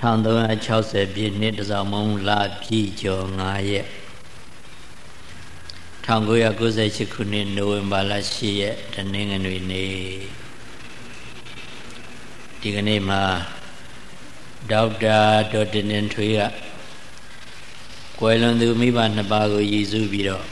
1360 ပြည့်နှစ်တစောင်းမုံလပြည့်ကျော်9ရက်1998ခုနှစ်နိုဝင်ဘာလ10ရက်တနင်္ဂနွေနေ့ဒီကနေ့မှာဒေါက်တာဒေါ်တင်တင်ထွေးကကွယ်လွန်သူမိဘနှစ်ပါးကိုရည်စူးပြီးတော့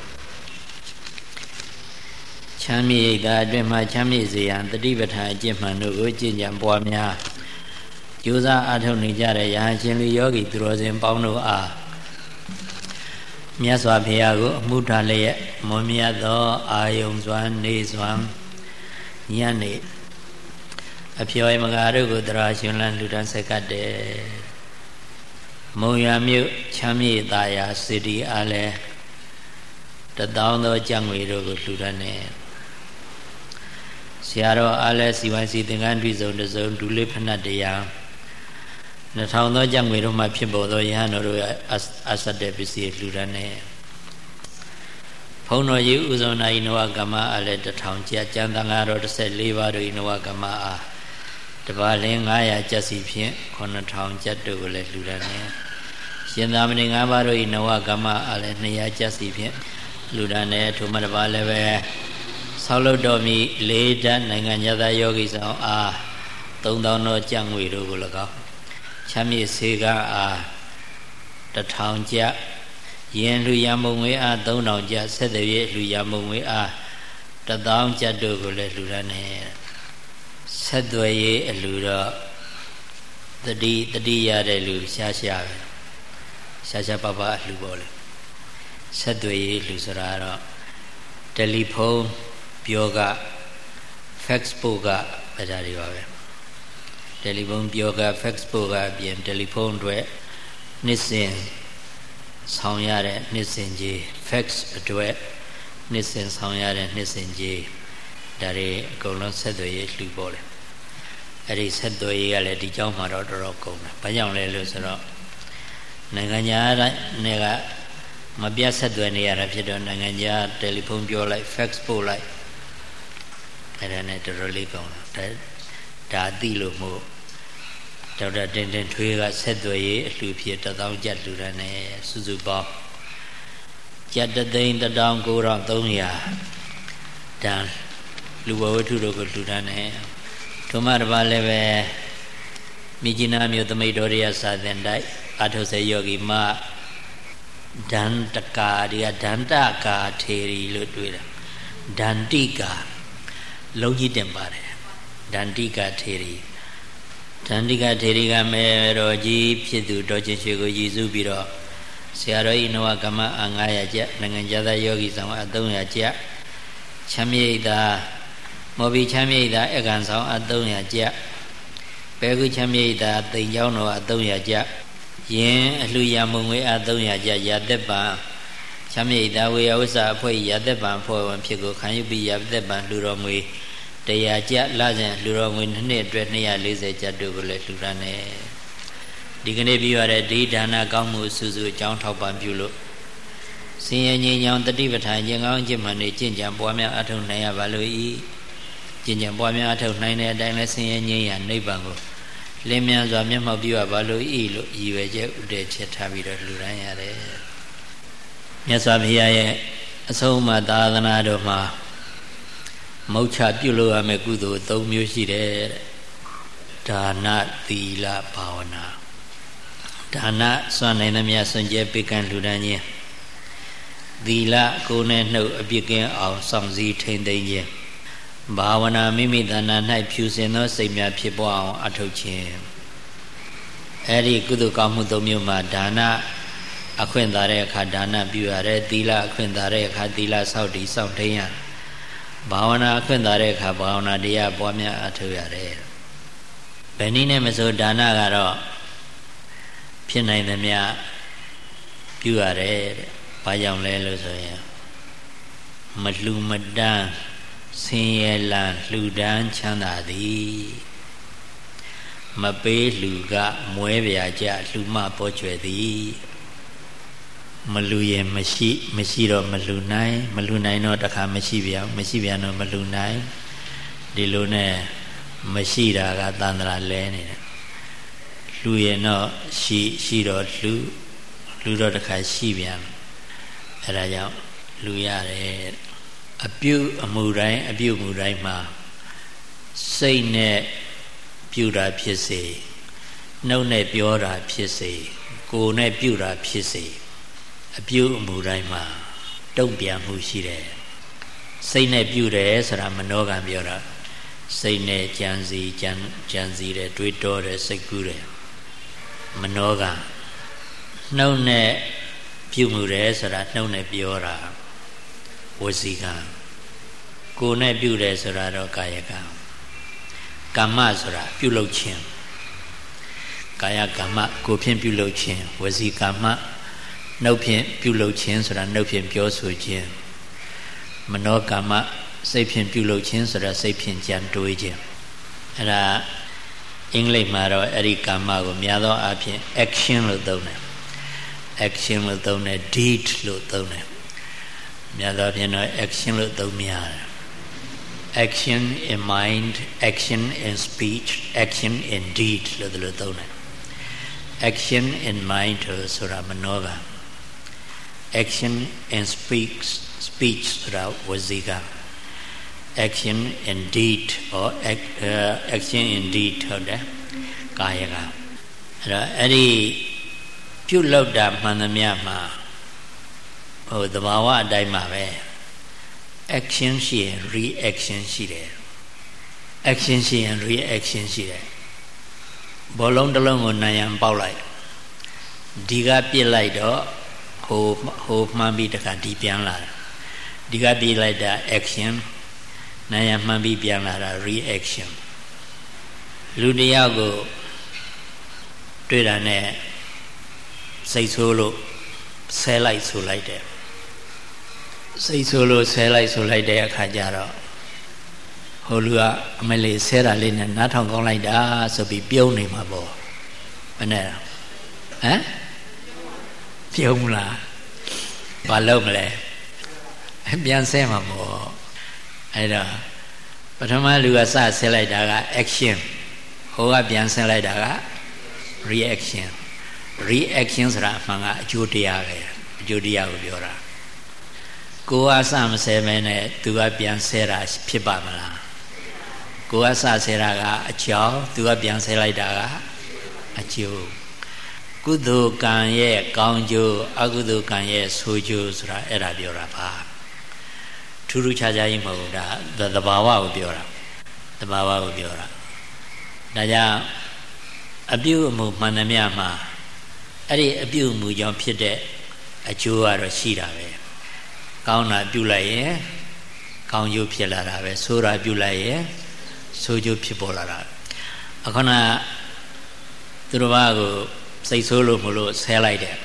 ချမ်းမြေ့တာအတွင်းမှာချမ်းမြေ့စေရန်တတိပဋ္ဌာန်အကျင့်မှန်တို့ကိုကျင့်ကြံပွားများကြိုးစားအားထုတ်နေကြတဲ့ယဟန်ရှင်လူယောဂီသူတော်စင်ပေါင်းတို့အားမြတ်စွာဘုရားကိုအမှုထားလျက်မွန်မြတ်သောအာယုံစွမ်းနေစွမ်းညနေအဖျော်မကားတို့ကိုတရားရှင်လန်းလူတန်းဆက်ကတ်တယ်မုံရမြို့ချမ်းမြေ့သာယာစီတီအားလဲ1000သောကြံ့ငွေတို့ကိုလှူဒါန်းနေဆရာတော်အားလဲစီဝိုင်းစီသင်္ကန်းတွေ့စုံတစုံဒူလေးဖဏတ်တရား2000သောကြံ့ငွေတို့မှဖြစ်ပေါ်သောယဟန်တော်တို့အစတဲ့ပစ္စည်းလှူဒါန်းနေဘုန်းတော်ကြီးဥဇောနာဤနဝကမ္မအားလဲ1000ကျပ်ကျန်သံဃာတော်14ပါးတို့ဤနဝကမ္မအားတပါးလင်း900ကျပ်စီဖြင့်9000ကျပ်တို့ကိုလည်းလှူဒါန်းနေရှင်သာမဏေ5ပါးတို့ဤနဝကမ္မအားလဲ200ကျပ်စီဖြင့်လူဒန်းနဲ့ထိုမှတပါးလည်းပဲဆောက်လုပ်တော်မူလေးဓာတ်နိုင်ငံသားယောဂီဆောင်အား3000သောကြံ့ငွေတို့ကို၎င်းချမ်းမြေ့စေကအား1000ကျပ်ယင်လူရမုံငွေအား3000ကျပ်ဆက်သွယ်ရေးလူရမုံငွေအား1000ကျပ်တို့ကိုလည်းလူဒန်းနဲ့ဆက်သွယ်ရေးအလူတော့တတိရတဲ့လူရှားပပအလူပေါ်လေဆက်သွယ်ရေးလူဆိုတာတော့တယ်လီဖုန်းပြောက fax ပို့ကအဲ့ဒါတွေပါပဲတယ်လီဖုန်းပြောက fax ပို့ကအပြင်တယ်လီဖုန်းအတွက်နှစ်စဉ်ဆောင်ရတဲ့နှစ်စဉ်ကြီး fax အတွက်နှစ်စဉ်ဆောင်ရတဲ့နှစ်စဉ်ကြီးဒါတွေအကုန်လုံးဆက်သွယ်ရေးလှူပေါ်တယ်အဲ့ဒီဆက်သွယ်ရေးကလည်းဒီเจ้าမှာတော့တော်တော်ကုန်တယ်ဘာကြောင့်လဲလို့ဆိုတော့နိုင်ငံတွေကမပြတ်ဆက်သွယ်နေရတာဖြစ်တော့နိုင်ငံခြားတယ်လီဖုန်းပြောလိုက် fax ပို့လိုက်အဲ့ဒါနဲ့တော်တော်လေးကောင်းတယ်ဒါသိလို့မို့ဒေါက်တာတင်တင်ထွေးကဆက်သွယ်ရေးအလှူဖြစ်1000ကျပ်လှူဒါန်းနေစုစုပေါင်းကျပ်3,19300တန်လူဝဝတ္ထုတို့ကိုလှူဒါန်းနေဒုမတပါလည်းပဲမြကြီးနားမြို့သမိတ်တော်ရစာသင်တိုက်အာထုစေယောဂီမဒန္တကာဒီကဒန္တကာထေရီလို့တွေ့တာဒန္တိကာလုံးကြီးတင်ပါတယ်ဒန္တိကာထေရီကမေတော်ကြီးဖြစ်သူတော်ချင်းရွှေကိုရည်စူးပြီးတော့ဆရာတော်ဤနဝကမ္မ900ကျပ်နိုင်ငံသားယောဂီဆောင်300ကျပ်ချမ်းမြေ့တာမော်ဘီချမ်းမြေ့တာအကံဆောင်300ကျပ်ပဲကုချမ်းမြေ့တာတိမ်ကျောင်းတော်300ကျပ်ယင်အလှရမုံငွေအား300ကျပ်ရာသက်ပံချမ်းမြေ့တာဝေယဝိစာအဖွဲ့ရာသက်ပံဖွဲ့ဝင်ဖြစ်ကိုခံယူပြီးရာသက်ပံလှူတော်ငွေ100ကျပ်လစဉ်လှူတော်ငွေနှစ်အတွက်240ကျပ်တို့ကိုလည်းလှူဒါန်းနေဒီကနေ့ပြီးရတဲ့ဒီဒါနကောင်းမှုစုစုအကြောင်းထောက်ပံ့ပြုလို့ဆင်းရဲငြိမ်းချမ်းတတိပဋ္ဌာန်ကျင့်ကောင်းကျင့်မှန်နေကျင့်ကြံပွားများအထောက်နိုင်ရပါလို့ဤကျင့်ကြံပွားများအထောက်နိုင်တဲ့အတိုင်းလဲဆင်းရဲငြိမ်းရနိဗ္ဗာန်ကိုလင်းမြန်စွာမျက်မှောက်ပြုရပါလို့ဤလို့ရည်ရွယ်ချက်ဥတည်ချက်ထားပြီးတော့လှူဒါန်းရတယ်မြတ်စွာဘုရားရဲ့အဆုံးအမသာသနာတော်မှာမုတ်ချပြုလို့ရမယ့်ကုသိုလ်3မျိုးရှိတယ်ဒါနသီလဘာဝနာဒါနစွန့်နိုင်သမျှစွန့်ကြဲပေးကမ်းလှူဒါန်းခြင်းသီလကိုယ်နဲ့နှုတ်အပြစ်ကင်းအောင်စောင့်စည်းထိန်းသိမ်းခြင်းဘာဝနာမိမိတဏ္ဍာ၌ဖြူစင်သောစိတ်များဖြစ်ပေါ်အောင်အထောက်ခြင်းအဲ့ဒီကုသိုလ်ကောင်းမှု3မျိုးမှာဒါနအခွင့်သာတဲ့အခါဒါနပြုရတယ်သီလအခွင့်သာတဲ့အခါသီလစောင့်တည်စောင့်ထိန်းရဘာဝနာအခွင့်သာတဲ့အခါဘာဝနာတရားပွားများအထောက်ရတယ်ဘယ်နည်းနဲ့မဆိုဒါနကတော့ဖြစ်နိုင်သမျှပြုရတယ်တဲ့ဘာကြောင့်လဲလို့ဆိုရင်မလှူမတန်းဆင်းရဲလန်းလှူဒန်းချမ်းသာသည်မပေးလှူကမွဲပြာကြလှူမပေါ်ကျွယ်သည်မလှူရင်မရှိတော့မလှူနိုင်တော့တခါမရှိပြန်တော့မလှူနိုင်ဒီလိုနဲ့မရှိတာကသန္တရာလဲနေတယ်လူရင်တော့ရှိတော့လူတော့တစ်ခါရှိပြန်အဲ့ဒါကြောင့်လူရတယ်အပြုအမူတိုင်းမှာစိတ်နဲ့ပြုတာဖြစ်စေနှုတ်နဲ့ပြောတာဖြစ်စေကိုယ်နဲ့ပြုတာဖြစ်စေအပြုအမူတိုင်းမှာတုံ့ပြန်မှုရှိတယ်စိတ်နဲ့ပြုတယ်ဆိုတာမနောကံပြောတာစိတ်နဲ့ကြံစီတယ်တွေးတောတယ်စိတ်ကူးတယ်မနောကနှုတ်နဲ့ပြုမှုတယ်ဆိုတာနှုတ်နဲ့ပြောတာဝစီကံကိုယ်နဲ့ပြုတယ်ဆိုတာတော့ကာယကံကမ္မဆိုတာပြုလုပ်ခြင်းကာယကမ္မကိုယ်ဖြင့်ပြုလုပ်ခြင်းဝစီကမ္မနှုတ်ဖြင့်ပြုလုပ်ခြင်းဆိုတာနှုတ်ဖြင့်ပြောဆိုခြင်းမနောကမ္မစိတ်ဖြင့်ပြုလုပ်ခြင်းဆိုတာစိတ်ဖြင့်ကြံတွေးခြင်းအဲ့ဒါအင်္ဂလိပ်မှာတော့အဲ့ဒီကမ္မကိုများသောအားဖြင့် action လို့သုံးတယ် action လို့သုံးတယ် deed လို့သုံးတယ်များသောအားဖြင့်တော့ action လို့သုံးများတယ် action in mind action in speech action in deed လို့သုံးတယ် action in mind ဆိုတာမနောက action in speech ဆိုတာဝစီကaction in deed or action in deed ဟုတ်တယ်ကာယကအဲ့ဒီပြုလုပ်တာမှန်သမျှမှာသဘာဝအတိုင်းမှာပဲ action ရှိရင် reaction ရှိတယ် action ရှိရင် reaction ရှိတယ်ဘောလုံးတစ်လုံးကိုနံရံပေါက်လိုက်ဒီကပြစ်လိုက်တော့ဟိုမှန်ပြီးတခါဒီပြန်လာတယ်ဒီကပြစ်လိုက်တာ actionနာယမှန်ပြီးပြန်လာတာ reaction လူတယောက်ကိုတွေ့တာနဲ့စိတ်ဆိုးလို့ဆဲလိုက်ဆိုလိုက်တယ်စိတ်ဆိုးလို့ဆဲလိုက်ဆိုလိုက်တဲ့အခါကျတော့ဟိုလူကအမလေးဆဲတာလေးနဲ့နားထောင်ကောင်းလိုက်တာဆိုပြီးပြုံးနေမှာပေါ့ဘယ်နဲ့ဟမ်ပြုံးလားဘာလုပ်မလဲပြန်ဆဲမှာပေါ့အဲ့တော့ပထမလူကစဆဲလိုက်တာက action ဟိုကပြန်ဆဲလိုက်တာက reaction ဆိုတာအမှန်ကအကျိုးတရားပဲအကျိုးတရားကိုပြောတာကိုကစမဆဲမဲနဲ့သူကပြန်ဆဲတာဖြစ်ပါမလားကိုကစဆဲတာကအကြောင်းသူကပြန်ဆဲလိုက်တာကအကျိုးကုသိုလ်ကံရဲ့ကောင်းကျိုးအကုသိုလ်ကံရဲ့ဆိုးကျိုးဆိုတာအဲ့ဒါပြောတာပါထူးထူးခြားခြားကြီးမဟုတ်ဘူးဒါသဘာဝကိုပြောတာသဘာဝကိုပြောတာဒါကြောင့်အပြုအမူမှန်သမျှမှာအဲ့ဒီအပြုအမူကြောင့်ဖြစ်တဲ့အကျိုးကတော့ရှိတာပဲကောင်းတာပြုလိုက်ရင်ကောင်းကျိုးဖြစ်လာတာပဲဆိုးတာပြုလိုက်ရင်ဆိုးကျိုးဖြစ်ပေါ်လာတာအခုနသူတော်ဘာကိုစိတ်ဆိုးလို့မလို့ဆဲလိုက်တဲ့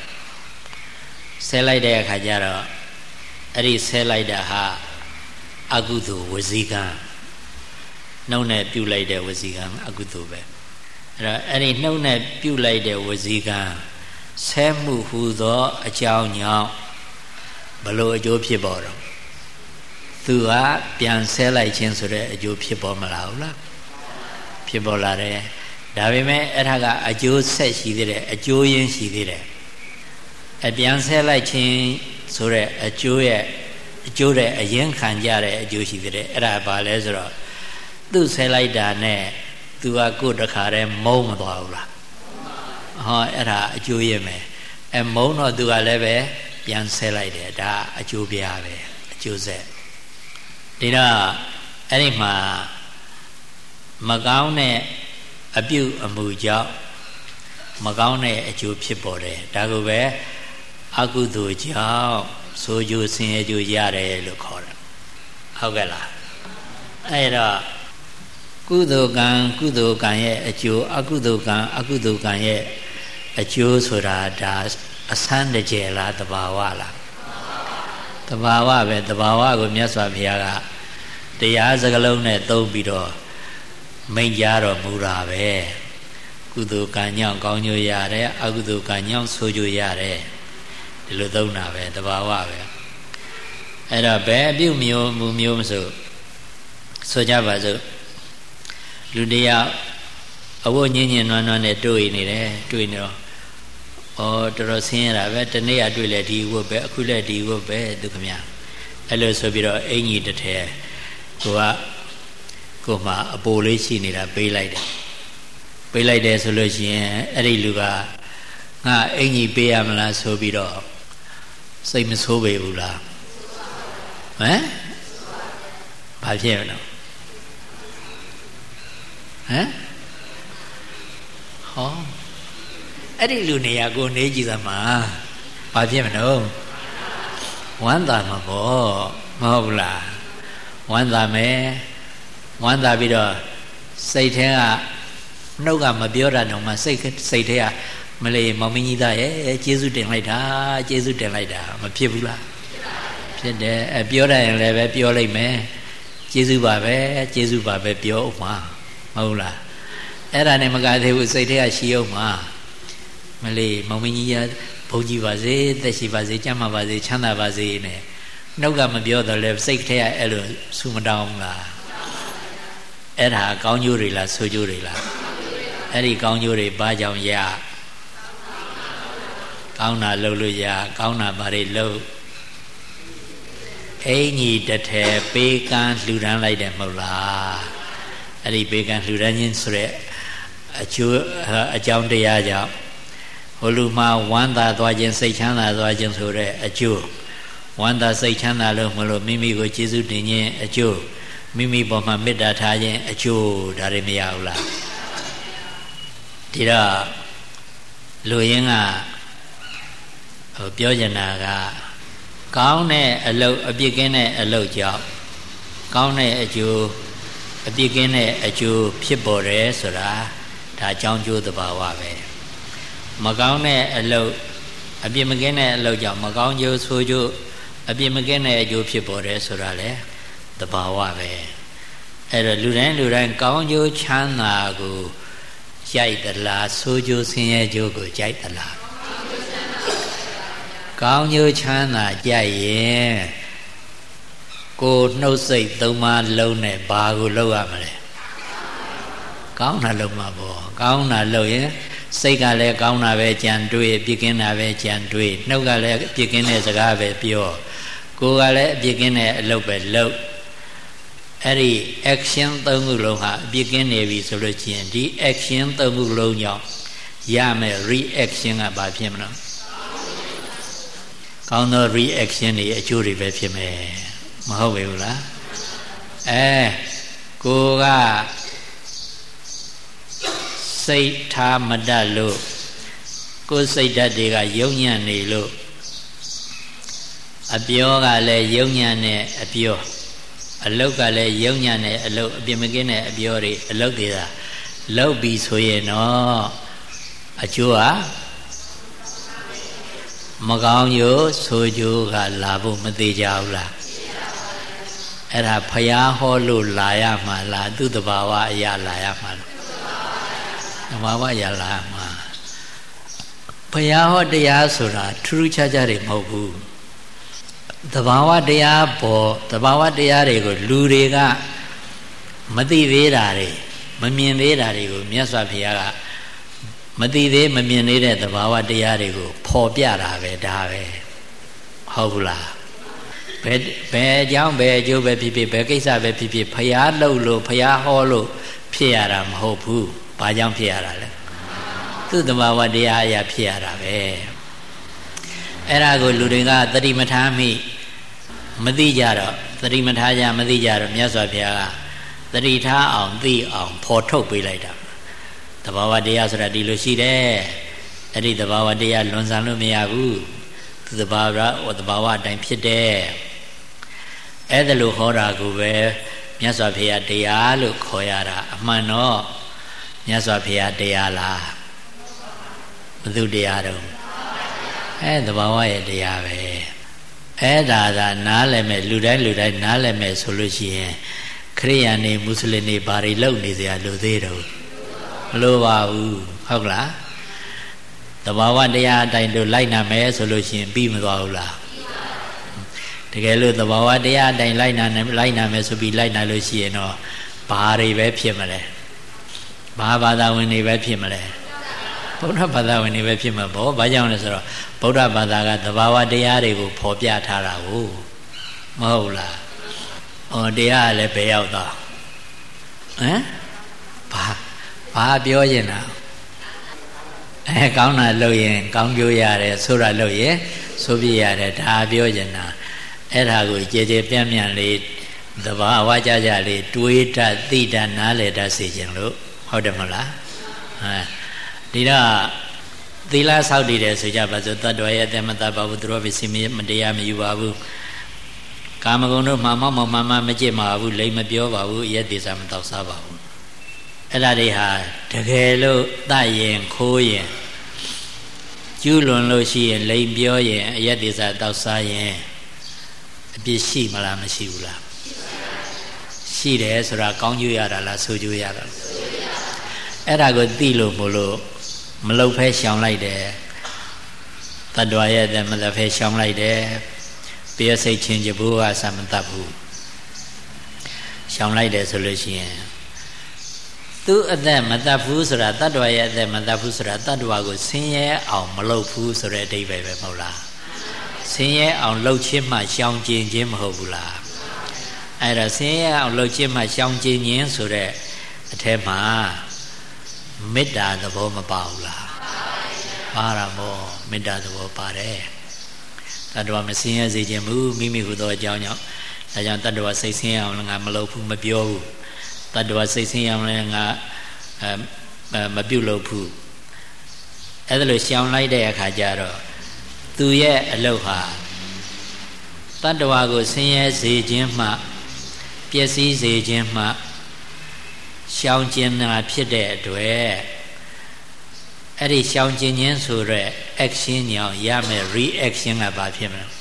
အခါကျတော့အဲ့ဒီဆဲလိုက်တာဟာအကုသိုလ်ဝစီကံနှုတ်နဲ့ပြုလိုက်တဲ့ဝစီကံအကုသိုလ်ပဲအဲ့ဒီနှုတ်နဲ့ပြုလိုက်တဲ့ဝစီကံဆဲမှုဟူသောအကြောင်းကြောင့်ဘလို့အကျိုးဖြစ်ပေါ်တော့သူကပြန်ဆဲလိုက်ခြင်းဆိုတဲ့အကျိုးဖြစ်ပေါ်မလာဘူးလားဖြစ်ပေါ်လာတယ်ဒါပေမဲ့အဲ့ဒါကအကျိုးဆက်ရှိသေးတယ်အကျိုးရင်းရှိသေးတယ်အပြန်ဆဲလိုက်ခြင်းဆိုတဲ့အကျိုးတဲ့အရင်ခံကြတဲ့အကျိုးရှိသေးတယ်အဲ့ဒါဘာလဲဆိုတော့သူ့ဆဲလိုက်တာနဲ့သူကကိုယ်တခါတည်းမုန်းမသွားဘူးလားဟောအဲ့ဒါအကျိုးရင်းပဲမုန်းတော့သူကလည်းပဲပြန်ဆဲလိုက်တယ်ဒါအကျိုးပြားပဲအကျိုးဆက်ဒီတော့အဲ့ဒီမှာမကောင်းတဲ့အပြုအမူကြောင့်မကောင်းတဲ့အကျိုးဖြစ်ပေါ်တယ်ဒါကိုပဲအကုသိုလ်ကြောင့်ဆိုးကျိုးဆင်းရဲကျိုးရတယ်လို့ခေါ်တယ်ဟုတ်ကဲ့လားအဲ့တော့ကုသိုလ်ကံရဲ့အကျိုးအကုသိုလ်ကံရဲ့အကျိုးဆိုတာဒါအဆန်းတကြယ်လားတဘာဝလားတဘာဝပဲတဘာဝကိုမြတ်စွာဘုရားကတရားစကားလုံးနဲ့သုံးပြီးတော့မိန့်ကြားတော်မူတာပဲကုသိုလ်ကံကြောင့်ကောင်းကျိုးရတယ်အကုသိုလ်ကံကြောင့်ဆိုးကျိုးရတယ်ဒီလိုသုံးတာပဲတဘာဝပဲအဲ့တော့ဘယ်အပြုမျိုးမဆိုကြပါစို့လူတယောက်အဝတ်ညင်းညင်းနွမ်းနွမ်းနဲ့တွေ့နေတယ်တွေ့နေတော့တော်တော်ဆင်းရတာပဲတနေ့ကတွေ့လဲဒီဝတ်ပဲအခုလဲဒီဝတ်ပဲသူခမညာအဲ့လိုဆိုပြီးတော့အင်ကြီးတစ်ထည်ကိုမှအပိုလေးရှိနေတာပေးလိုက်တယ်ဆိုလို့ရှိရင်အဲ့ဒီလူကငါအင်ကြီးပေးရမလားဆိုပြီးတော့စိတ်မဆိုးပေဘူးလားဟမ်ဘာဖြစ်မလို့ဟမ်ဟောအဲ့ဒီလူနေရာကိုနေကြည့်သမှာဘာဖြစ်မလို့ဝမ်းသာမှာပေါ့မဟုတ်လားဝမ်းသာမယ်ဝမ်းသာပြီးတော့စိတ်ထဲကနှုတ်ကမပြောတာတော့မှစိတ်ထဲကမလေးမောင်မင်းကြီးသားရဲ့ကျေးဇူးတင်လိုက်တာမဖြစ်ဘူးလားဖြစ်တယ်ပြောရရင်လည်းပဲပြောလိုက်မယ်ကျေးဇူးပါပဲပြောဦးမှာမဟုတ်လားအဲ့ဒါနဲ့မကသေးဘူးစိတ်ထဲကရှိအောင်မှာမလေးမောင်မင်းကြီးဘုန်းကြီးပါစေသက်ရှိပါစေကျမ်းမာပါစေချမ်းသာပါစေနဲ့နှုတ်ကမပြောတော့လဲစိတ်ထဲကအဲ့လိုဆူမတောင်းလားအဲ့ဒါကောင်းကျိုးတွေလားဆိုးကျိုးတွေလားအဲ့ဒီကောင်းကျိုးတွေဘာကြောင့်ရကောင်းတာလုပ်လို့ရကောင်းတာဘာတွေလုပ်အင်ကြီးတစ်ထည်ပေးကမ်းလှူဒန်းလိုက်တယ်မဟုတ်လားအဲ့ဒီပေးကမ်းလှူဒန်းခြင်းဆိုတဲ့အကျိုးအကြောင်းတရားကြောင့်ဟိုလူမှာဝမ်းသာသွားခြင်းစိတ်ချမ်းသာသွားခြင်းဆိုတဲ့အကျိုးဝမ်းသာစိတ်ချမ်းသာလို့မလို့မိမိကိုကျေးဇူးတင်ခြင်းအကျိုးမိမိပေါ်မှာမေတ္တာထားခြင်းအကျိုးဒါတွေမရဘူးလားဒီတော့လူရင်းကပြောချင်တာကကောင်းတဲ့အလုပ်အပြစ်ကင်းတဲ့အလုပ်ကြောင့်ကောင်းတဲ့အကျိုးအပြစ်ကင်းတဲ့အကျိုးဖြစ်ပေါ်တယ်ဆိုတာဒါအကြောင်းကျိုးသဘာဝပဲမကောင်းတဲ့အလုပ်အပြစ်မကင်းတဲ့အလုပ်ကြောင့်မကောင်းကျိုးဆိုးကျိုးအပြစ်မကင်းတဲ့အကျိုးဖြစ်ပေါ်တယ်ဆိုတာလေသဘာဝပဲအဲ့တော့လူတိုင်းကောင်းကျိုးချမ်းသာကိုကြိုက်သလားဆိုးကျိုးဆင်းရဲကျိုးကိုကြိုက်သလားကောင်းကျိုးချမ်းသာကြိုက်ရင်ကိုနှုတ်စိတ်သုံးပါးလုံးနဲ့ဘာကိုလုပ်ရမလဲကောင်းတာလုပ်မှာပေါ့ကောင်းတာလုပ်ရင်စိတ်ကလည်းကောင်းတာပဲကြံတွေးပြစ်ကင်းတာပဲကြံတွေးနှုတ်ကလည်းပြစ်ကင်းတဲ့စကားပဲပြောကိုယ်ကလည်းအပြစ်ကင်းတဲ့အလုပ်ပဲလုပ်အဲ့ဒီ action သုံးခုလုံးဟာအပြစ်ကင်းနေပြီဆိုလို့ရှိရင်ဒီ action သုံးခုလုံးကြောင့်ရမယ် reaction ကဘာဖြစ်မလဲကောင်းသော reaction တွေအကျိုးတွေပဲဖြစ်မယ်မဟုတ်ဘူးလားကိုကစိတ်ထားမတတ်လို့ကိုယ်စိတ်ဓာတ်တွေကယုံညံ့နေလို့အပြောကလည်းယုံညံ့နေအပြောအလုတ်ကလည်းယုံညံ့နေအလုတ်အပြစ်မကင်းတဲ့အပြောတွေအလုတ်တွေသာလောက်ပြီးဆိုရင်တော့အကျိုးဟာမကောင်းကျိုးဆိုးကျိုးကလာဖို့မသေးကြဘူးလားအဲ့ဒါဖယားဟောလို့လာရမှာလားသူတဘာဝအရာလာရမှာလားတဘာဝအရာလာမှာဖယားဟောတရားဆိုတာထူးထူးခြားခြားတွေမဟုတ်ဘူးတဘာဝတရားပေါ်တဘာဝတရားတွေကိုလူတွေကမသိသေးတာတွေမမြင်သေးတာတွေကိုမြတ်စွာဘုရားကမသိသေးမမြင်သေးတဲ့သဘာဝတရားတွေကိုဖော်ပြတာပဲဒါပဲဟုတ်ဘူးလားဘယ်အကြောင်းဘယ်အကျိုးပဲဖြစ်ဖြစ်ဘယ်ကိစ္စပဲဖြစ်ဖြစ်ဖျားလှုပ်လို့ဖျားဟောလို့ဖြစ်ရတာမဟုတ်ဘူးဘာကြောင့်ဖြစ်ရတာလဲသူ့သဘာဝတရားအရာဖြစ်ရတာပဲအဲ့ဒါကိုလူတွေကသတိမထားမိမသိကြတော့သတိမထားကြမသိကြတော့မြတ်စွာဘုရားကသတိထားအောင်သိအောင်ဖော်ထုတ်ပေးလိုက်တာသဘာဝတရားဆိုတာဒီလိုရှိတယ်အဲ့ဒီသဘာဝတရားလွန်ဆန်လို့မရဘူးသူသဘာဝအတိုင်းဖြစ်တယ်အဲ့ဒါလို့ဟောတာကိုပဲမြတ်စွာဘုရားတရားလို့ခေါ်ရတာအမှန်တော့မြတ်စွာဘုရားတရားလားဘုသူတရားတော့သဘာဝရဲ့တရားပဲအဲ့ဒါသာနားလည်မဲ့လူတိုင်းနားလည်မဲ့ဆိုလို့ရှိရင်ခရိယာနေမွတ်စလင်တွေဘာတွေလုပ်နေစရာလိုသေးတော့မလိုပါဘူးဟုတ်လားသဘာဝတရားအတိုင်းတို့လိုက်နာမယ်ဆိုလို့ရှိရင်ပြီးမသွားဘူးလားတကယ်လို့သဘာဝတရားအတိုင်းလိုက်နာမယ်ဆိုပြီးလိုက်နာလို့ရှိရင်တော့ဘာတွေပဲဖြစ်မလဲဘာဘာသာဝင်တွေပဲဖြစ်မလဲဗုဒ္ဓဘာသာဝင်တွေပဲဖြစ်မှာပေါ့ဘာကြောင့်လဲဆိုတော့ဗုဒ္ဓဘာသာကသဘာဝတရားတွေကိုဖော်ပြထားတာကိုမဟုတ်လားတရားကလည်းဘယ်ရောက်သွားဘာပြောရင်လားကောင်းတာလုပ်ရင်ကောင်းကျိုးရတယ်ဆိုတာလုပ်ရင်ဆိုပြရတယ်ဒါပြောရင်တာအဲ့ဒါကိုကြည်ကြည်ပြန့်ပြန့်လေးသဘာဝကြကြလေးတွေးတတ်သိတတ်နားလည်တတ်စေခြင်းလို့ဟုတ်တယ်မလားဒီတော့သီလဆောက်တည်တယ်ဆိုကြပါစို့တတ္တဝရဲ့အတ္တမတ္တပါဘူးသူတို့ပစ္စည်းမတရားမယူပါဘူးကာမဂုဏ်တို့မှမောက်မမကြည့်မှာဘူးလိမ်မပြောပါဘူးရက်သေးစားမတောက်စားပါဘူးအဲ့ဒါတွေဟာတကယ်လို့တတ်ရင်ခိုးရင်ကျူးလွန်လို့ရှိရင်လိမ်ပြောရင်အရက်သေးစားတောက်စားရင်အပြစ်ရှိမလားမရှိဘူးလားရှိတယ်ဆိုတာကောင်းကျိုးရတာလားဆိုးကျိုးရတာလားအဲ့ဒါကိုသိလို့မို့လို့မလုတ်ဖဲရှောင်လိုက်တယ်တတ္တဝါရဲ့မလုတ်ဖဲရှောင်လိုက်တယ်ပြည့်စိတ်ချင်းကြဘူးကသမတတ်ဘူးရှောင်လိုက်တယ်ဆိုလို့ရှိရင်သူအသက်မတတ်ဘူးဆိုတာတတ္တဝါရဲ့အသက်မတတ်ဘူးဆိုတာတတ္တဝါကိုဆင်းရဲအောင်မလုပ်ဘူးဆိုတဲ့အဓိပ္ပာယ်ပဲမဟုတ်လားဆင်းရဲအောင်လှုပ်ခြင်းမှရှောင်ကျဉ်ခြင်းမဟုတ်ဘူးလားအဲ့ဒါဆင်းရဲအောင်လှုပ်ခြင်းမှရှောင်ကျဉ်ခြင်းဆိုတဲ့အထက်မှာမေတ္တာသဘောမပါဘူးလားပါတာမို့မေတ္တာသဘောပါတယ်တတ္တဝါမဆင်းရဲစေခြင်းဘူးမိမိဟူသောအကြောင်းကြောင့်ဒါကြောင့်တတ္တဝါစိတ်ဆင်းရဲအောင်လည်းငါမလုပ်ဘူးမပြောဘူးတတ္တဝါစိတ်ဆင်းရဲအောင်လည်းငါမပြုလုပ်ဘူးအဲ့ဒါလို့ရှောင်လိုက်တဲ့အခါကျတော့သူရဲ့အလုပ်ဟာတတ္တဝါကိုဆင်းရဲစေခြင်းမှပျက်စီးစေခြင်းမှရှောင်ကျဉ်တာဖြစ်တဲ့အတွက်အဲ့ဒီရှောင်ကျဉ်ခြင်းဆိုတဲ့ action ညောင်ရမယ် reaction ကဘာဖြစ်မလဲ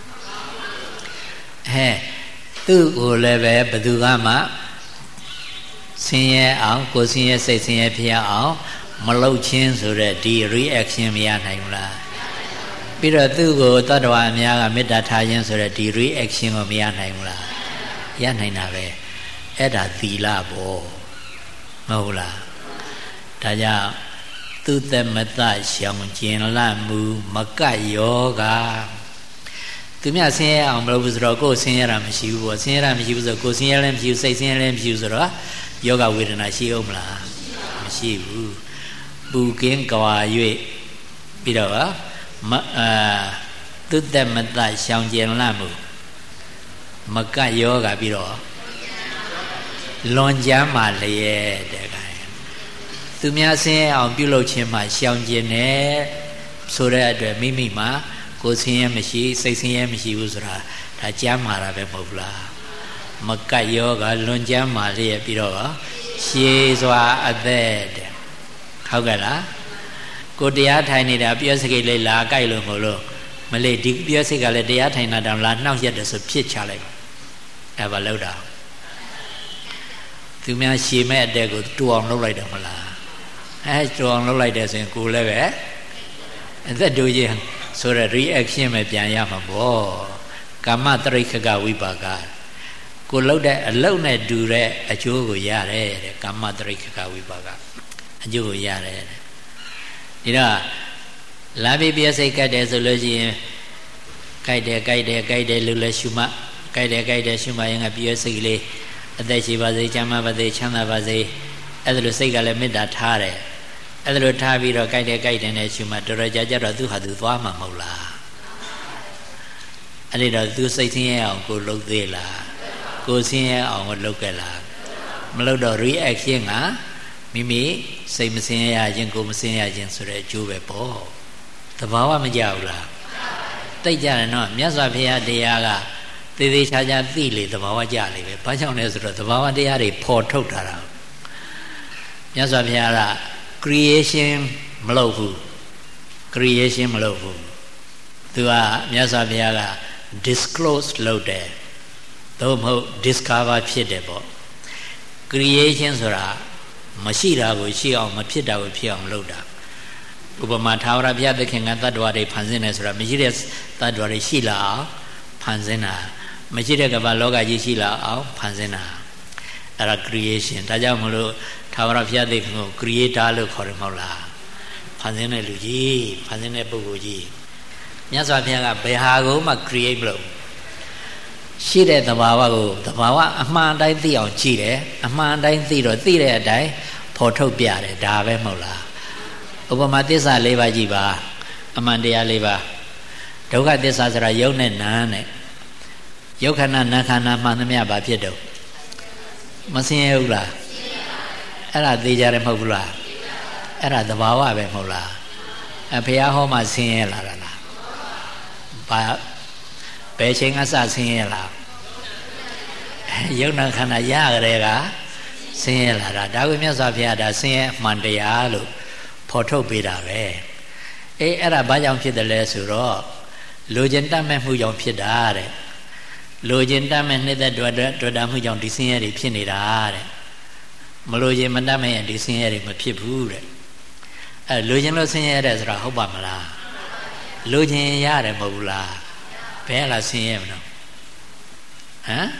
သူ့ကိုလည်းပဲဘယ်သူကမှဆင်းရဲအောင်ကိုယ်ဆင်းရဲစိတ်ဆင်းရဲဖြစ်အောင်မလုပ်ခြင်းဆိုတဲ့ဒီ reaction မရနိုင်ဘူးလားပြီးတော့သူ့ကိုတတ္တဝါအများကမေတ္တာထားခြင်းဆိုတဲ့ဒီ reaction ကိုမရနိုင်ဘူးလားရနိုင်တာပဲအဲ့ဒါသီလပေါ့မဟုတ်လားဒါကြောင့်သူသမတရှောင်ကျင်လမှုမကတ်ယောဂသူမြဆင်းရဲအောင်မလုပ်ဘူးဆိုတော့ကိုယ်ဆင်းရဲတာမရှိဘူးပေါ့ဆင်းရဲတာမရှိဘူးဆိုတော့ကိုယ်ဆင်းရဲလည်းမရှိဘူးစိတ်ဆင်းရဲလည်းမရှိဘူးဆိုတော့ယောဂဝေဒနာရှိအောင်မလားမရှိဘူးပူကင်းကွာ၍ပြီးတော့သူသမတရှောင်ကျင်လမှုမကတ်ယောဂပြီးတော့လွန်ကြမ်းမှလျက်တဲ့သူများဆင်းရဲအောင်ပြုလုပ်ခြင်းမှာရှောင်ကျင်တယ်ဆိုတဲ့အတွက်မိမိမှာကိုယ်ဆင်းရဲမရှိစိတ်ဆင်းရဲမရှိဘူးဆိုတာဒါကြမ်းမာတာပဲမဟုတ်ဘူးလားမကတ်ယောဂလွန်ကြမ်းမာလျက်ပြီးတော့ရှည်စွာအသက်တဲ့ဟုတ်ကဲ့လားကိုတရားထိုင်နေတာပြည့်စကိလေးလာကြိုက်လို့မလို့မလေးဒီပြည့်စကလည်းတရားထိုင်တာတောင်လာနှောက်ရက်တယ်ဆိုဖြစ်ချလိုက်အဲ့ဘာလို့တာသူများရှည်မဲ့အတက်ကိုတူအောင်လုပ်လိုက်တယ်မလားတူအောင်လုပ်လိုက်တယ်ဆိုရင်ကိုလည်းပဲအသက်တူချင်းဆိုတော့ reaction ပဲပြန်ရမှာပေါ့ကာမတရိခကဝိပါကကိုလှုပ်တဲ့အလုပ်နဲ့တူတဲ့အကျိုးကိုရတယ်တဲ့ကာမတရိခကဝိပါကအကျိုးကိုရတယ်တဲ့ဒီတော့လာပြီးပြစိတ်ကတ်တယ်ဆိုလို့ရှိရင်ကြိုက်တယ်လူလည်းရှုမှတ်ကြိုက်တယ်ရှုမှတ်ရင်ကပြစိတ်လေးအသက်ရှိပါစေချမ်းသာပါစေချမ်းသာပါစေအဲ့ဒါလိုစိတ်ကလည်းမေတ္တာထားတယ်အဲ့ဒါလိုထားပြီးတော့ကြိုက်တယ်နဲ့ရှုမှတ်တော်ကြတော့သူဟာသူသွားမှာမဟုတ်လားအဲ့ဒီတော့သူစိတ်ဆင်းရဲအောင်ကိုလှုပ်သေးလားကိုဆင်းရဲအောင်ကိုလှုပ်ကြလားမလှုပ်တော့ reaction ကမိမိစိတ်မဆင်းရဲခြင်းကိုမဆင်းရဲခြင်းဆိုတဲ့အကျိုးပဲပေါ့သဘာဝမကြဘူးလားတိတ်ကြတယ်နော်မြတ်စွာဘုရားတရားကသေသေးချာချာသိလေသဘာဝကြလေပဲဘာကြောင့်လဲဆိုတော့သဘာဝတရားတွေဖော်ထုတ်ထားတာမြတ်စွာဘုရားက creation မလုပ်ဘူး creation မလုပ်ဘူးသူကမြတ်စွာဘုရားက disclose လုပ်တယ်သို့မဟုတ် discover ဖြစ်တယ်ပေါ့ creation ဆိုတာမရှိတာကိုရှိအောင်မဖြစ်တာကိုဖြစ်အောင်လုပ်တာဥပမာထာဝရဘုရားသခင်ကတတ္တဝါတွေဖန်ဆင်းတယ်ဆိုတာမရှိတဲ့တတ္တဝါတွေရှိလာအောင်ဖန်ဆင်းတာမရှိတဲ့ကမ္ဘာလောကကြီးရှိလာအောင်ဖန်ဆင်းတာအဲ့ဒါ creation ဒါကြောင့်မလို့ထာထာဝရဘုရားသိခင်ကို creator လို့ခေါ်တယ်မဟုတ်လားဖန်ဆင်းတဲ့လူကြီးဖန်ဆင်းတဲ့ပုဂ္ဂိုလ်ကြီးမြတ်စွာဘုရားကဘယ်ဟာကိုမှ create မလုပ်ရှိတဲ့သဘာဝကိုသဘာဝအမှန်တိုင်းသိအောင်ကြည့်တယ်အမှန်တိုင်းသိတော့သိတဲ့အတိုင်းဖော်ထုတ်ပြတယ်ဒါပဲမဟုတ်လားဥပမာသစ္စာ၄ပါးကြည့်ပါအမှန်တရား၄ပါးဒုက္ခသစ္စာဆိုတာယုတ်နဲ့နာနဲ့ယုတ်ခန္ဓာနာခန္ဓာမှန်သမျှဘာဖြစ်တော့မဆင်းရဲဘူးလားအဲ့ဒါသိကြတယ်မဟုတ်ဘူးလားအဲ့ဒါသဘာဝပဲမဟုတ်လားဘုရားဟောမှဆင်းရဲလာတာလားဘာဘယ်ချိန်ကစဆင်းရဲလာယုတ်နာခန္ဓာရကြတဲ့ကဆင်းရဲလာတာဒါကိုမြတ်စွာဘုရားဒါဆင်းရဲအမှန်တရားလို့ဖော်ထုတ်ပေးတာပဲအဲ့ဒါဘာကြောင့်ဖြစ်တယ်လဲဆိုတော့လိုချင်တတ်မဲ့မှုကြောင့်ဖြစ်တာတဲ့လိုချင်တတ်မဲ့နှစ်သက်တွေ့တာမှုကြောင့်ဒီဆင်းရဲတွေဖြစ်နေတာတဲ့မလိုချင်မတတ်မဲ့ဒီဆင်းရဲတွေမဖြစ်ဘူးတဲ့လိုချင်လို့ဆင်းရဲတယ်ဆိုတာဟုတ်ပါမလားလိုချင်ရတယ်မဟုတ်ဘူးလားဘယ်လားဆင်းရဲမလို့ဟမ်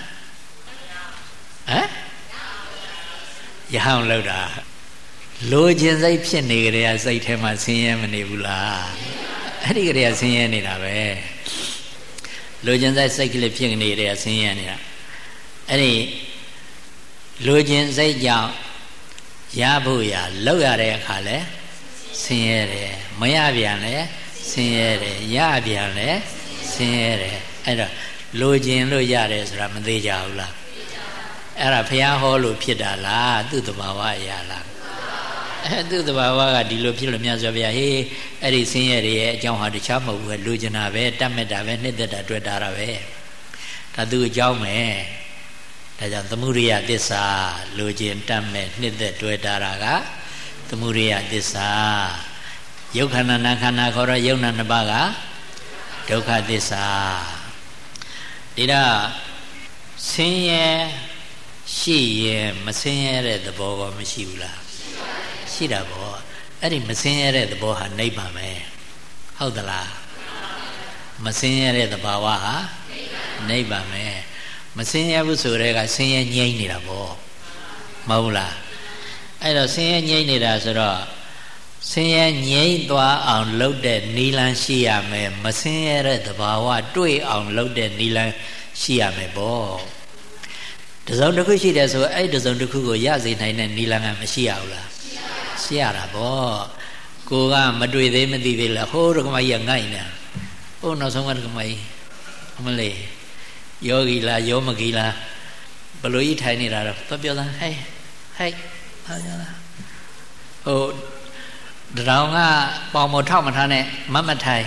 ရအောင်လောက်တာလိုချင်စိတ်ဖြစ်နေကြတဲ့စိတ်ထဲမှာဆင်းရဲမနေဘူးလားအဲ့ဒီကလေးကဆင်းရဲနေတာပဲလိုချင်စိတ်ကလေးဖြစ်နေတဲ့ဆင်းရဲနေတာအဲ့ဒီလိုချင်စိတ်ကြောင့်ရဖို့ရလောက်ရတဲ့အခါလဲဆင်းရဲတယ်မရပြန်လဲဆင်းရဲတယ်ရပြန်လဲဆင်းရဲတယ်အဲ့တော့လိုချင်လို့ရတယ်ဆိုတာမသေးကြဘူးလားအဲ့ဒါဘုရားဟောလို့ဖြစ်တာလားသူ့သဘာဝအရာလားသူ့သဘာဝကဒီလိုဖြစ်လို့မြတ်စွာဘုရားဟေးအဲ့ဒီဆင်းရဲတွေရဲ့အကြောင်းဟာတခြားမဟုတ်ဘူးလိုချင်တာပဲတတ်မဲ့တာပဲနှစ်သက်တာတွေ့တာပဲဒါသူ့အကြောင်းပဲဒါကြောင့်သမုဒိယသစ္စာလိုချင်တတ်မဲ့နှစ်သက်တွေ့တာကသမုဒိယသစ္စာယုတ်ခန္ဓာနာခန္ဓာခေါ်တော့ယုတ်နာနှစ်ပါးကဒုက္ခသစ္စာဒီတော့ဆင်းရဲရှိရင်မဆင်းရဲတဲ့သဘောကမရှိဘူးလားရှိတာပေါ့အဲ့ဒီမဆင်းရဲတဲ့သဘောဟာနိဗ္ဗာန်ပဲဟုတ်သလားမဆင်းရဲတဲ့သဘာဝဟာနိဗ္ဗာန်ပဲမဆင်းရဲဘူးဆိုတဲ့ကဆင်းရဲငြိမ့်နေတာပေါ့မဟုတ်လားအဲ့တော့ဆင်းရဲငြိမ့်နေတာဆိုတော့ဆင်းရဲငြိမ့်သွားအောင်လုပ်တဲ့နိလန်းရှိရမယ်မဆင်းရဲတဲ့သဘာဝတွေ့အောင်လုပ်တဲ့နိလန်းရှိရမယ်ပေါ့တစုံတစ်ခုရှိတယ်ဆိုအဲ့တစုံတစ်ခုကိုရစေနိုင်တဲ့နိလန်းကမရှိရဘူးလားရှိရတာပေါ့ကိုကမတွေ့သေးမသိသေးလားဟိုးဒကမကြီးကငိုက်နေဟိုးနောက်ဆုံးကဒကမကြီးအမလေးယောဂီလားယောမဂီလားဘလို့ကြီးထိုင်နေတာတော့သွားပြောသားဟဲ့ဟာကြလားဟိုတရောင်ကပေါင်မထောက်မထားနဲ့မထိုင်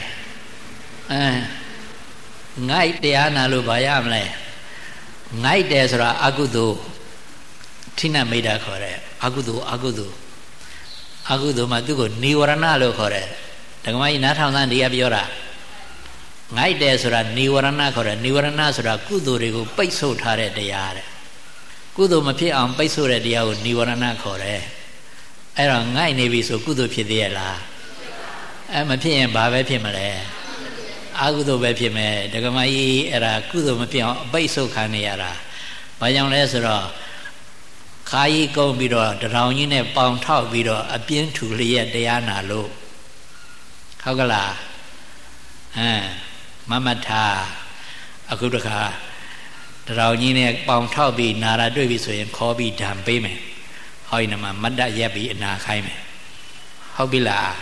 ငိုက်တရားနာလို့ဘာရမလဲငိုက်တယ်ဆိုတာအကုသိုလ်ထိနမိတ်တာခေါ်တယ်အကုသိုလ်မှာသူ့ကိုနိဝရဏလို့ခေါ်တယ်ဒကမကြီးနားထောင်စမ်းတရားပြောတာငိုက်တယ်ဆိုတာနိဝရဏခေါ်တယ်နိဝရဏဆိုတာကုသိုလ်တွေကိုပိတ်ဆို့ထားတဲ့တရားတဲ့ကုသိုလ်မဖြစ်အောင်ပိတ်ဆို့တဲ့တရားကိုနိဝရဏခေါ်တယ်အဲ့တော့ငိုက်နေပြီဆိုကုသိုလ်ဖြစ်သေးရဲ့လားမဖြစ်ရင်ဘာပဲဖြစ်မလဲအကုသိုလ်ပဲဖြစ်မယ်ဒကမကြီးအဲ့ဒါကုသိုလ်မဖြစ်အောင်ပိတ်ဆို့ခံနေရတာဘာကြောင့်လဲဆိုတော့ခါကြီးကုန်းပြီးတော့တရောင်ကြီးနဲ့ပေါင်ထောက်ပြီးတော့အပြင်းထူလျက်တရားနာလို့ဟုတ်ကလားမထားအခုတခါတရောင်ကြီးနဲ့ပေါင်ထောက်ပြီးနာတာတွေ့ပြီဆိုရင်ခေါ်ပြီးဓာန်ပေးမယ်ဟောဒီမှာမတ်တရက်ပြီးအနာခိုင်းမယ်ဟုတ်ပြီလား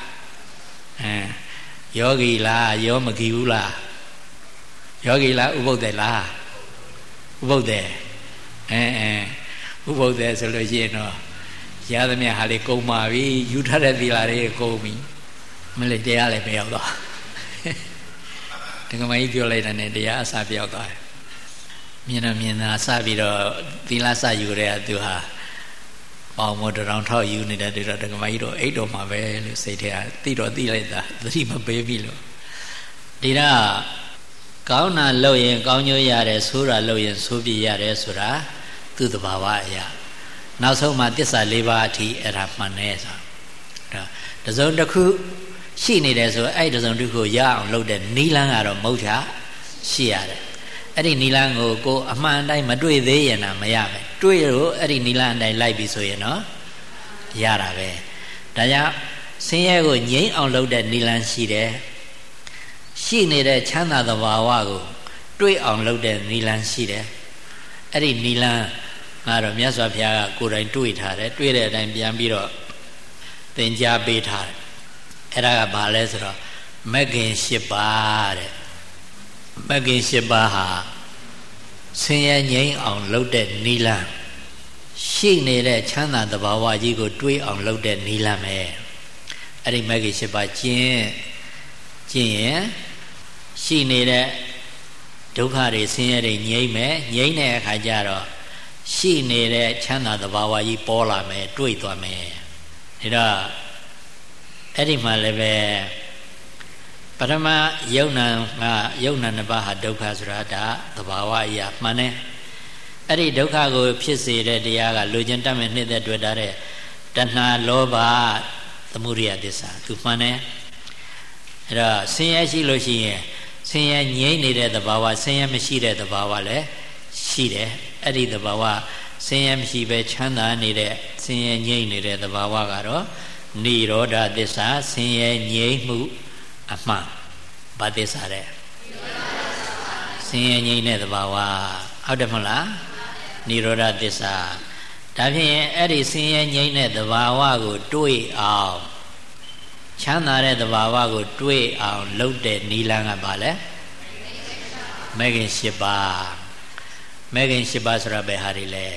ယောဂီလားယောမဂီဘူးလားယောဂီလားဥပုပ်တယ်လားဥပုပ်တယ်ဥပုပ်တယ်ဆိုလို့ရှိရင်တော့ရသမျှဟာလေးကုန်ပါပြီယူထားတဲ့သီလတွေကုန်ပြီမလေးတရားလည်းမရောက်တော့ဒကမကြီးပြောလိုက်တဲ့တရားအစပြောက်သွားတယ်မြင်တာစပြီးတော့သီလစယူတဲ့သူဟာပေါင်မတရောင်ထောက်ယူနေတဲ့သူတော့ဒကမကြီးတော့အိတ်တော်မှာပဲလို့စိတ်ထဲကသိတော့သိလိုက်တာသတိမပေးပြီလို့ဒီတော့ကောင်းတာလုပ်ရင်ကောင်းကျိုးရတယ်ဆိုးတာလုပ်ရင်ဆိုးပြရတယ်ဆိုတာသူ့သဘာဝအရာနောက်ဆုံးမှသစ္စာ၄ပါးအထိအဲ့ဒါမှန်နေဆိုတော့တစုံတစ်ခုရှိနေတယ်ဆိုအဲ့တစုံတစ်ခုရအောင်လုပ်တဲ့နီလန်းကတော့မဟုတ်ချရှိရတယ်အဲ့ဒီနီလန်းကိုအမှန်တိုင်းမတွေ့သေးရင်တော့မရမယ်တွေ့လို့အဲ့ဒီနီလန်းအတိုင်းလိုက်ပြီဆိုရင်တော့ရတာပဲဒါကြောင့်ဆင်းရဲကိုငြိမ်းအောင်လုပ်တဲ့နိလန်းရှိတယ်ရှိနေတဲ့ချမ်းသာသဘာဝကိုတွေးအောင်လုပ်တဲ့နိလန်းရှိတယ်အဲ့ဒီနိလန်းကတော့မြတ်စွာဘုရားကကိုယ်တိုင်တွေးထားတယ်တွေးတဲ့အတိုင်းပြန်ပြီးတော့သင်ကြားပေးထားတယ်အဲ့ဒါကဘာလဲဆိုတော့မဂ္ဂင်၈ပါးတဲ့မဂ္ဂင်၈ပါးဟာဆင်းရဲငြိမ်းအောင်လုပ်တဲ့နိလန်းရှိနေတဲ့ချမ်းသာသဘာဝကြီးကိုတွေးအောင်လုပ်တဲ့နိလန်းပဲအဲ့ဒီမဂ္ဂင်၈ပါးကျင့်ရင်ရှိနေတဲ့ဒုက္ခတွေဆင်းရဲတွေငြိမ်းမယ်ငြိမ်းတဲ့အခါကျတော့ရှိနေတဲ့ချမ်းသာသဘာဝကြီးပေါ်လာမယ်တွေးသွားမယ်ဒါတော့အဲ့ဒီမှာလည်းပဲပထမယုံနာနှစ်ပါးဟာဒုက္ခဆိုတာဒါသဘာဝအရာမှန်တယ်အဲ့ဒီဒုက္ခကိုဖြစ်စေတဲ့တရားကလူချင်းတတ်မဲ့နှိမ့်သက်တွေ့တာတဲ့တဏှာလောဘသမုဒိယသစ္စာသူမှန်တယ်အဲ့တော့ဆင်းရဲရှိလို့ရှိရင်ဆင်းရဲငြိမ့်နေတဲ့သဘာဝဆင်းရဲမရှိတဲ့သဘာဝလည်းရှိတယ်အဲ့ဒီသဘာဝဆင်းရဲမရှိပဲချမ်းသာနေတဲ့ဆင်းရဲငြိမ့်နေတဲ့သဘာဝကတော့နိရောဓသစ္စာဆင်းရဲငြိမ့်မှုအမှန်ဘာသစ္စာလဲဆင်းရဲငြိမ့်တဲ့သဘာဝဟုတ်တယ်မဟုတ်လားနိရောဓသစ္စာဒါဖြင့်အဲ့ဒီဆင်းရဲငြိမ့်တဲ့သဘာဝကိုတွေးအောင်ချမ်းသာတဲ့သဘာဝကိုတွေးအောင်လုပ်တဲ့နိလန်းကဘာလဲမဂ္ဂင်၈ပါးမဂ္ဂင်၈ပါးဆိုတာဘယ်ဟာတွေလဲ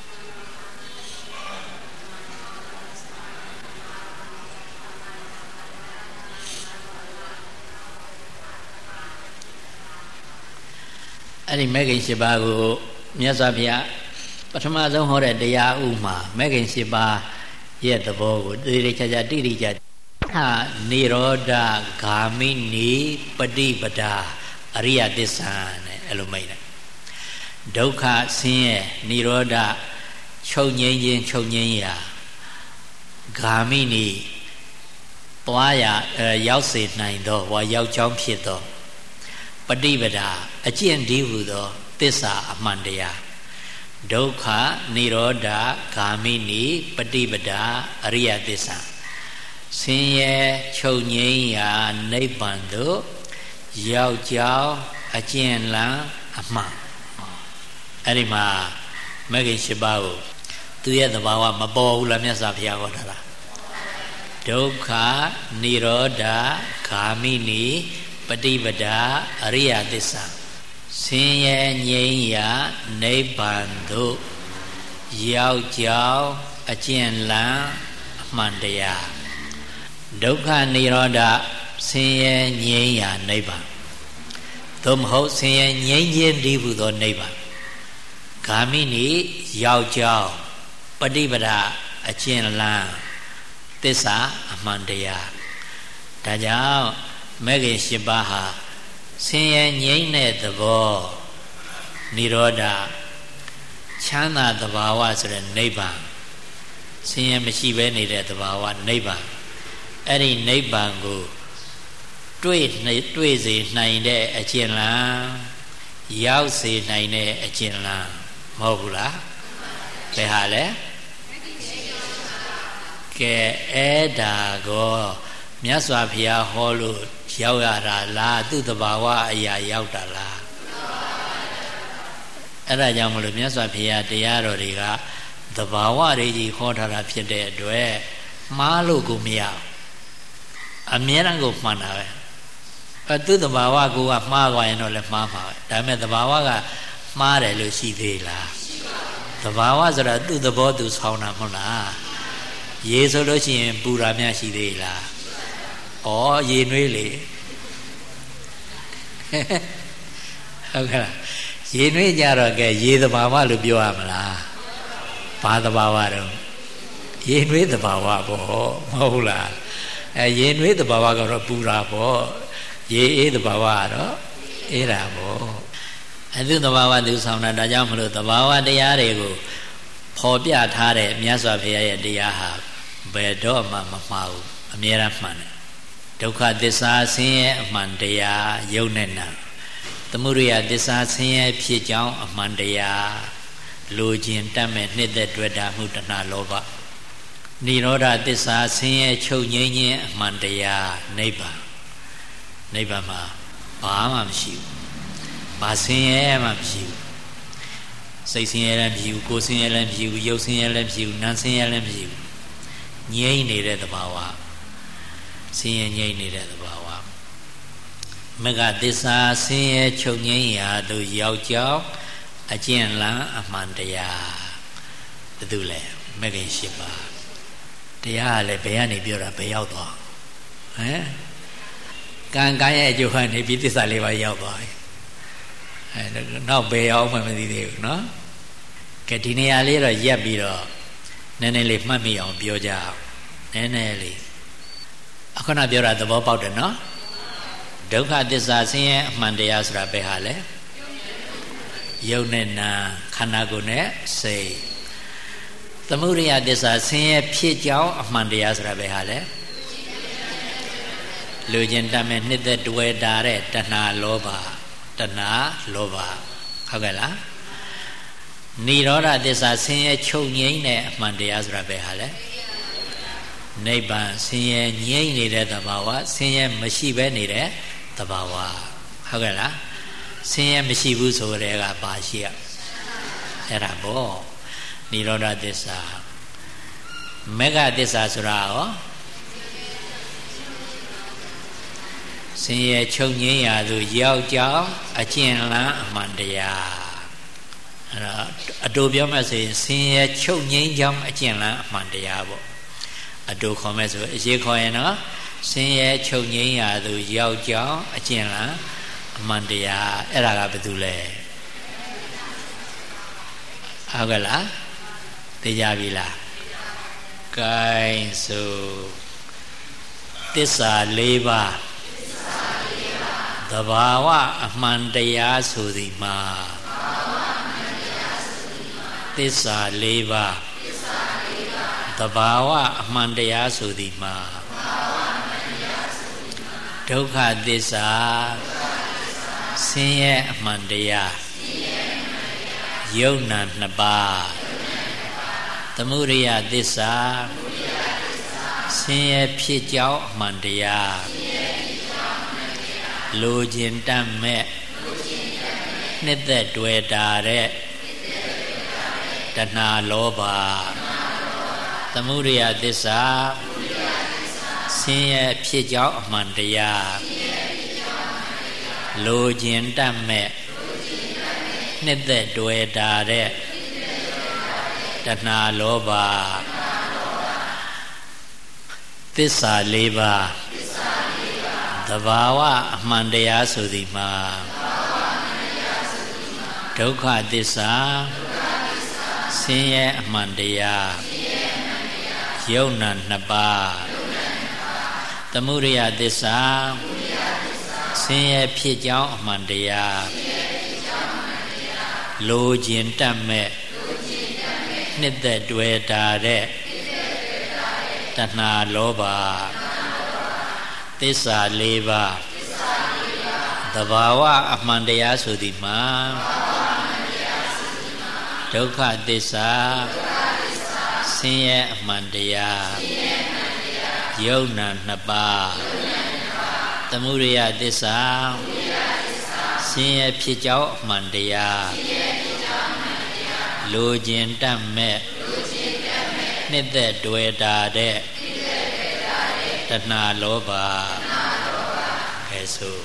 အဲ့ဒီမဂ္ဂင်၈ပါးကိုမြတ်စွာဘုရားပထမဆုံးဟောတဲ့တရားဥမှာမဂ္ဂင်၈ပါးရဲ့သဘောကိုတိတိကျကျတိတိကျနိရောဓဂါမိနိပฏิပဒါအရိယသစ္စာနဲ့အဲ့လိုမိတ်တယ်ဒုက္ခဆင်းရဲနိရောဓချုပ်ငြိမ်းခြင်းချုပ်ငြိမ်းရာဂါမိနိသွားရရောက်စေနိုင်သောဝါရောက်ချောင်းဖြစ်သောပฏิပဒါအကျင့်ဒီဟုသောသစ္စာအမှန်တရားဒုက္ခနိရောဓဂါမိနိပฏิပဒါအရိယသစ္စာဆင်းရဲချုပ်ငြိမ်းရာနိဗ္ဗာန်သို့ရောက်ကြောင်းအကျဉ်းလန်းအမှန်အဲ့ဒီမှာမဂ္ဂင်၈ပါးကိုသူရဲ့သဘာဝမပေါ်ဘူးလားမြတ်စွာဘုရားဟောတာလားဒုက္ခနိရောဓဂါမိနိပฏิပဒါအရိယသစ္စာဆင်းရဲငြိမ်းရာနိဗ္ဗာန်သို့ရောက်ကြောင်းအကျဉ်းလန်းအမှန်တရားဒုက္ခနိရောဓဆင်းရဲငြိမ်းရာနိဗ္ဗာန်သို့မဟုတ်ဆင်းရဲငြိမ်းခြင်းတည်းဟူသောနိဗ္ဗာန်ဂါမိနိရောက်ကြောင်းပฏิပဒါအကျဉ်းလန်းသစ္စာအမှန်တရားဒါကြောင့်မဂ္ဂင်၈ပါးဟာဆင်းရဲငြိမ်းတဲ့သဘောနိရောဓချမ်းသာသဘာဝဆိုတဲ့နိဗ္ဗာန်ဆင်းရဲမရှိဘဲနေတဲ့သဘာဝနိဗ္ဗာန်အဲ့ဒီနိဗ္ဗာန်ကိုတွေ့စေနိုင်တဲ့အကျဉ်းလန်းရောက်စေနိုင်တဲ့အကျဉ်းလန်းမဟုတ်ဘူးလားဘယ်ဟာလဲကဲအဲ့ဒါကိုမြတ်စွာဘုရားဟောလို့ရောက်ရတာလားသူ့သဘာဝအရာရောက်တာလားအဲ့ဒါကြောင့်မလို့မြတ်စွာဘုရားတရားတော်တွေကသဘာဝတွေကြီးဟောထားတာဖြစ်တဲ့အတွက်မှားလို့ကိုမရဘူးအမြဲတမ်းကိုမှန်တာပဲသူ့သဘာဝကိုကမှားသွားရင်တော့လည်းမှားမှာပဲဒါပေမဲ့သဘာဝကမှားတယ်လို့ရှိသေးလားသဘာဝဆိုတာသူ့သဘောသူဆောင်းတာမဟုတ်လားရေဆိုလို့ရှိရင်ပူတာများရှိသေးလားဩရေနွေးလေဟုတ်ကဲ့ရေနွေးကြတော့ကဲရေသဘာဝလို့ပြောရမလားဘာသဘာဝတော့ရေနွေးသဘာဝပေါ့မဟုတ်လားရေနွေးသဘာဝကတော့ပူတာပေါ့ရေအေးသဘာဝကတော့အေးတာပေါ့သူသဘာဝသူဆောင်တာဒါကြောင့်မလို့သဘာဝတရားတွေကိုဖော်ပြထားတဲ့မြတ်စွာဘုရားရဲ့တရားဟာဘယ်တော့မှမမှားဘူးအမြဲတမ်းမှန်တယ်ဒုက္ခသစ္စာဆင်းရဲအမှန်တရားယုံနဲ့နာသမုဒယသစ္စာဆင်းရဲဖြစ်ကြောင်းအမှန်တရားလိုချင်တတ်မဲ့နှစ်သက်တွေ့တာမှုတဏှာလောဘနိရောဓသစ္စာဆင်းရဲချုပ်ငြိမ်းခြင်းအမှန်တရားနိဗ္ဗာန်နိဗ္ဗာန်မှာဘာမှမရှိဘူးဘာဆင်းရဲမှမရှိဘူးစိတ်ဆင်းရဲလည်းမရှိဘူးကိုယ်ဆင်းရဲလည်းမရှိဘူးရုပ်ဆင်းရဲလည်းမရှိဘူးနာမ်ဆင်းရဲလည်းမရှိဘူးငြိမ်းနေတဲ့သဘာဝဆင်းရဲငြိမ်းနေတဲ့သဘာဝမဂ္ဂသစ္စာဆင်းရဲချုပ်ငြိမ်းရာသို့ရောက်ကြောင်းအကျင့်လန်းအမှန်တရားဘာလို့လဲမဂ္ဂင်၈ပါးတရားကလည်းဘယ်ကနေပြောတာဘယ်ရောက်သွားဟမ်ကံရဲ့အကျိုးကနေပြီးသစ္စာလေးပါးရောက်သွားပြီနောက်ဘယ်ရောက်မှမသိသေးဘူးနော်ကဲဒီနေရာလေးတော့ရက်ပြီးတော့နည်းနည်းလေးမှတ်မိအောင်ပြောကြအောင်နည်းနည်းလေးအခုနပြောတာသဘောပေါက်တယ်နော်ဒုက္ခသစ္စာဆင်းရဲအမှန်တရားဆိုတာဘယ်ဟာလဲယုတ်နဲ့နာခန္ဓာကိုယ်နဲ့စိတ်သမုဒယသစ္စာဆင်းရဲဖြစ်ကြောင်းအမှန်တရားဆိုတာဘယ်ဟာလဲလူချင်းတတ်မဲ့နှစ်သက်တွေ့တာတဲ့တဏှာလောဘတဏှာလောဘဟုတ်ကဲ့လားနိရောဓသစ္စာဆင်းရဲချုပ်ငြိမ်းတဲ့အမှန်တရားဆိုတာဘယ်ဟာလဲနိဗ္ဗာန်ဆင်းရဲငြိမ်းနေတဲ့သဘာဝဆင်းရဲမရှိဘဲနေတဲ့သဘာဝဟုတ်ကဲ့လားဆင်းရဲမရှိဘူးဆိုတဲ့ကဘာရှိရအဲ့ဒါပေါ့နိရောဓသစ္စာမဂ္ဂသစ္စာဆိုတာရောဆင်းရဲချုပ်ငြိမ်းရာသို့ရောက်ကြောင်းအကျင့်လန်းအမှန်တရားအဲ့ဒါအတူပြောမှဆိုရင်ဆင်းရဲချုပ်ငြိမ်းကြောင်းအကျင့်လန်းအမှန်တရားပေါ့အတူခေါ်မဲ့ဆိုအရေးခေါ်ရင်တော့ဆင်းရဲချုပ်ငြိမ်းရာသို့ရောက်ကြောင်းအကျင့်လန်းအမှန်တရားအဲ့ဒါကဘာတူလဲဟုတ်ကဲ့လားသိကြပြီလားကဲဆိုသစ္စာ၄ပါးသဘာဝအမှန်တရားဆိုသည်မှာသစ္စာ၄ပါးသဘာဝအမှန်တရားဆိုသည်မှာဒုက္ခသစ္စာဆင်းရဲအမှန်တရားယုတ်နံနှစ်ပါးသမုဒယသစ္စာဆင်းရဲဖြစ်ကြောင်းအမှန်တရားလိုချင်တတ်မဲ့နှစ်သက်တွေ့တာတဲ့တဏှာလောဘသမုဒယသစ္စာဆင်းရဲဖြစ်ကြောင်းအမှန်တရားလိုချင်တတ်မဲ့နှစ်သက်တွေ့တာတဲ့တဏှာလောဘသစ္စာ၄ပါးသဘာဝအမှန်တရားဆိုသည်မှာဒုက္ခသစ္စာဆင်းရဲအမှန်တရားယုတ်နံနှစ်ပါးသမုဒယသစ္စာဆင်းရဲဖြစ်ကြောင်းအမှန်တရားလိုချင်တတ်မဲ့နှစ်သက်တွေ့တာတဲ့တဏှာလောဘသစ္စာ၄ပါးသဘာဝအမှန်တရားဆိုသည်မှာဒုက္ခသစ္စာဆင်းရဲအမှန်တရားယုတ်နံနှစ်ပါးသမုဒယသစ္စာဆင်းရဲဖြစ်ကြောင်းအမှန်တရားလိုချင်တတ်မဲ့နှစ်သက်တွေ့တာတဲ့တဏှာလောဘကဲဆို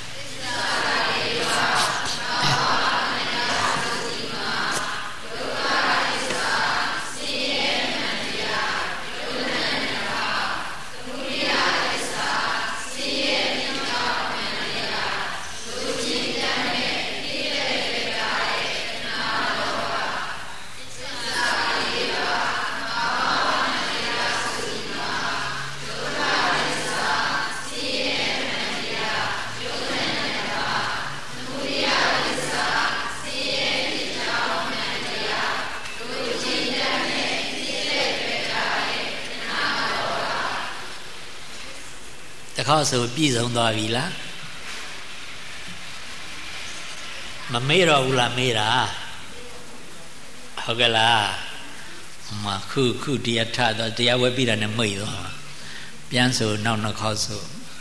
တခါဆိုပြည့်စုံသွားပြီလားမမေ့တော့ဘူးလားမေ့တာဟုတ်ကဲ့လား mà khu địa tha đó địa với bị là nó mây đó biến số nào nó khó số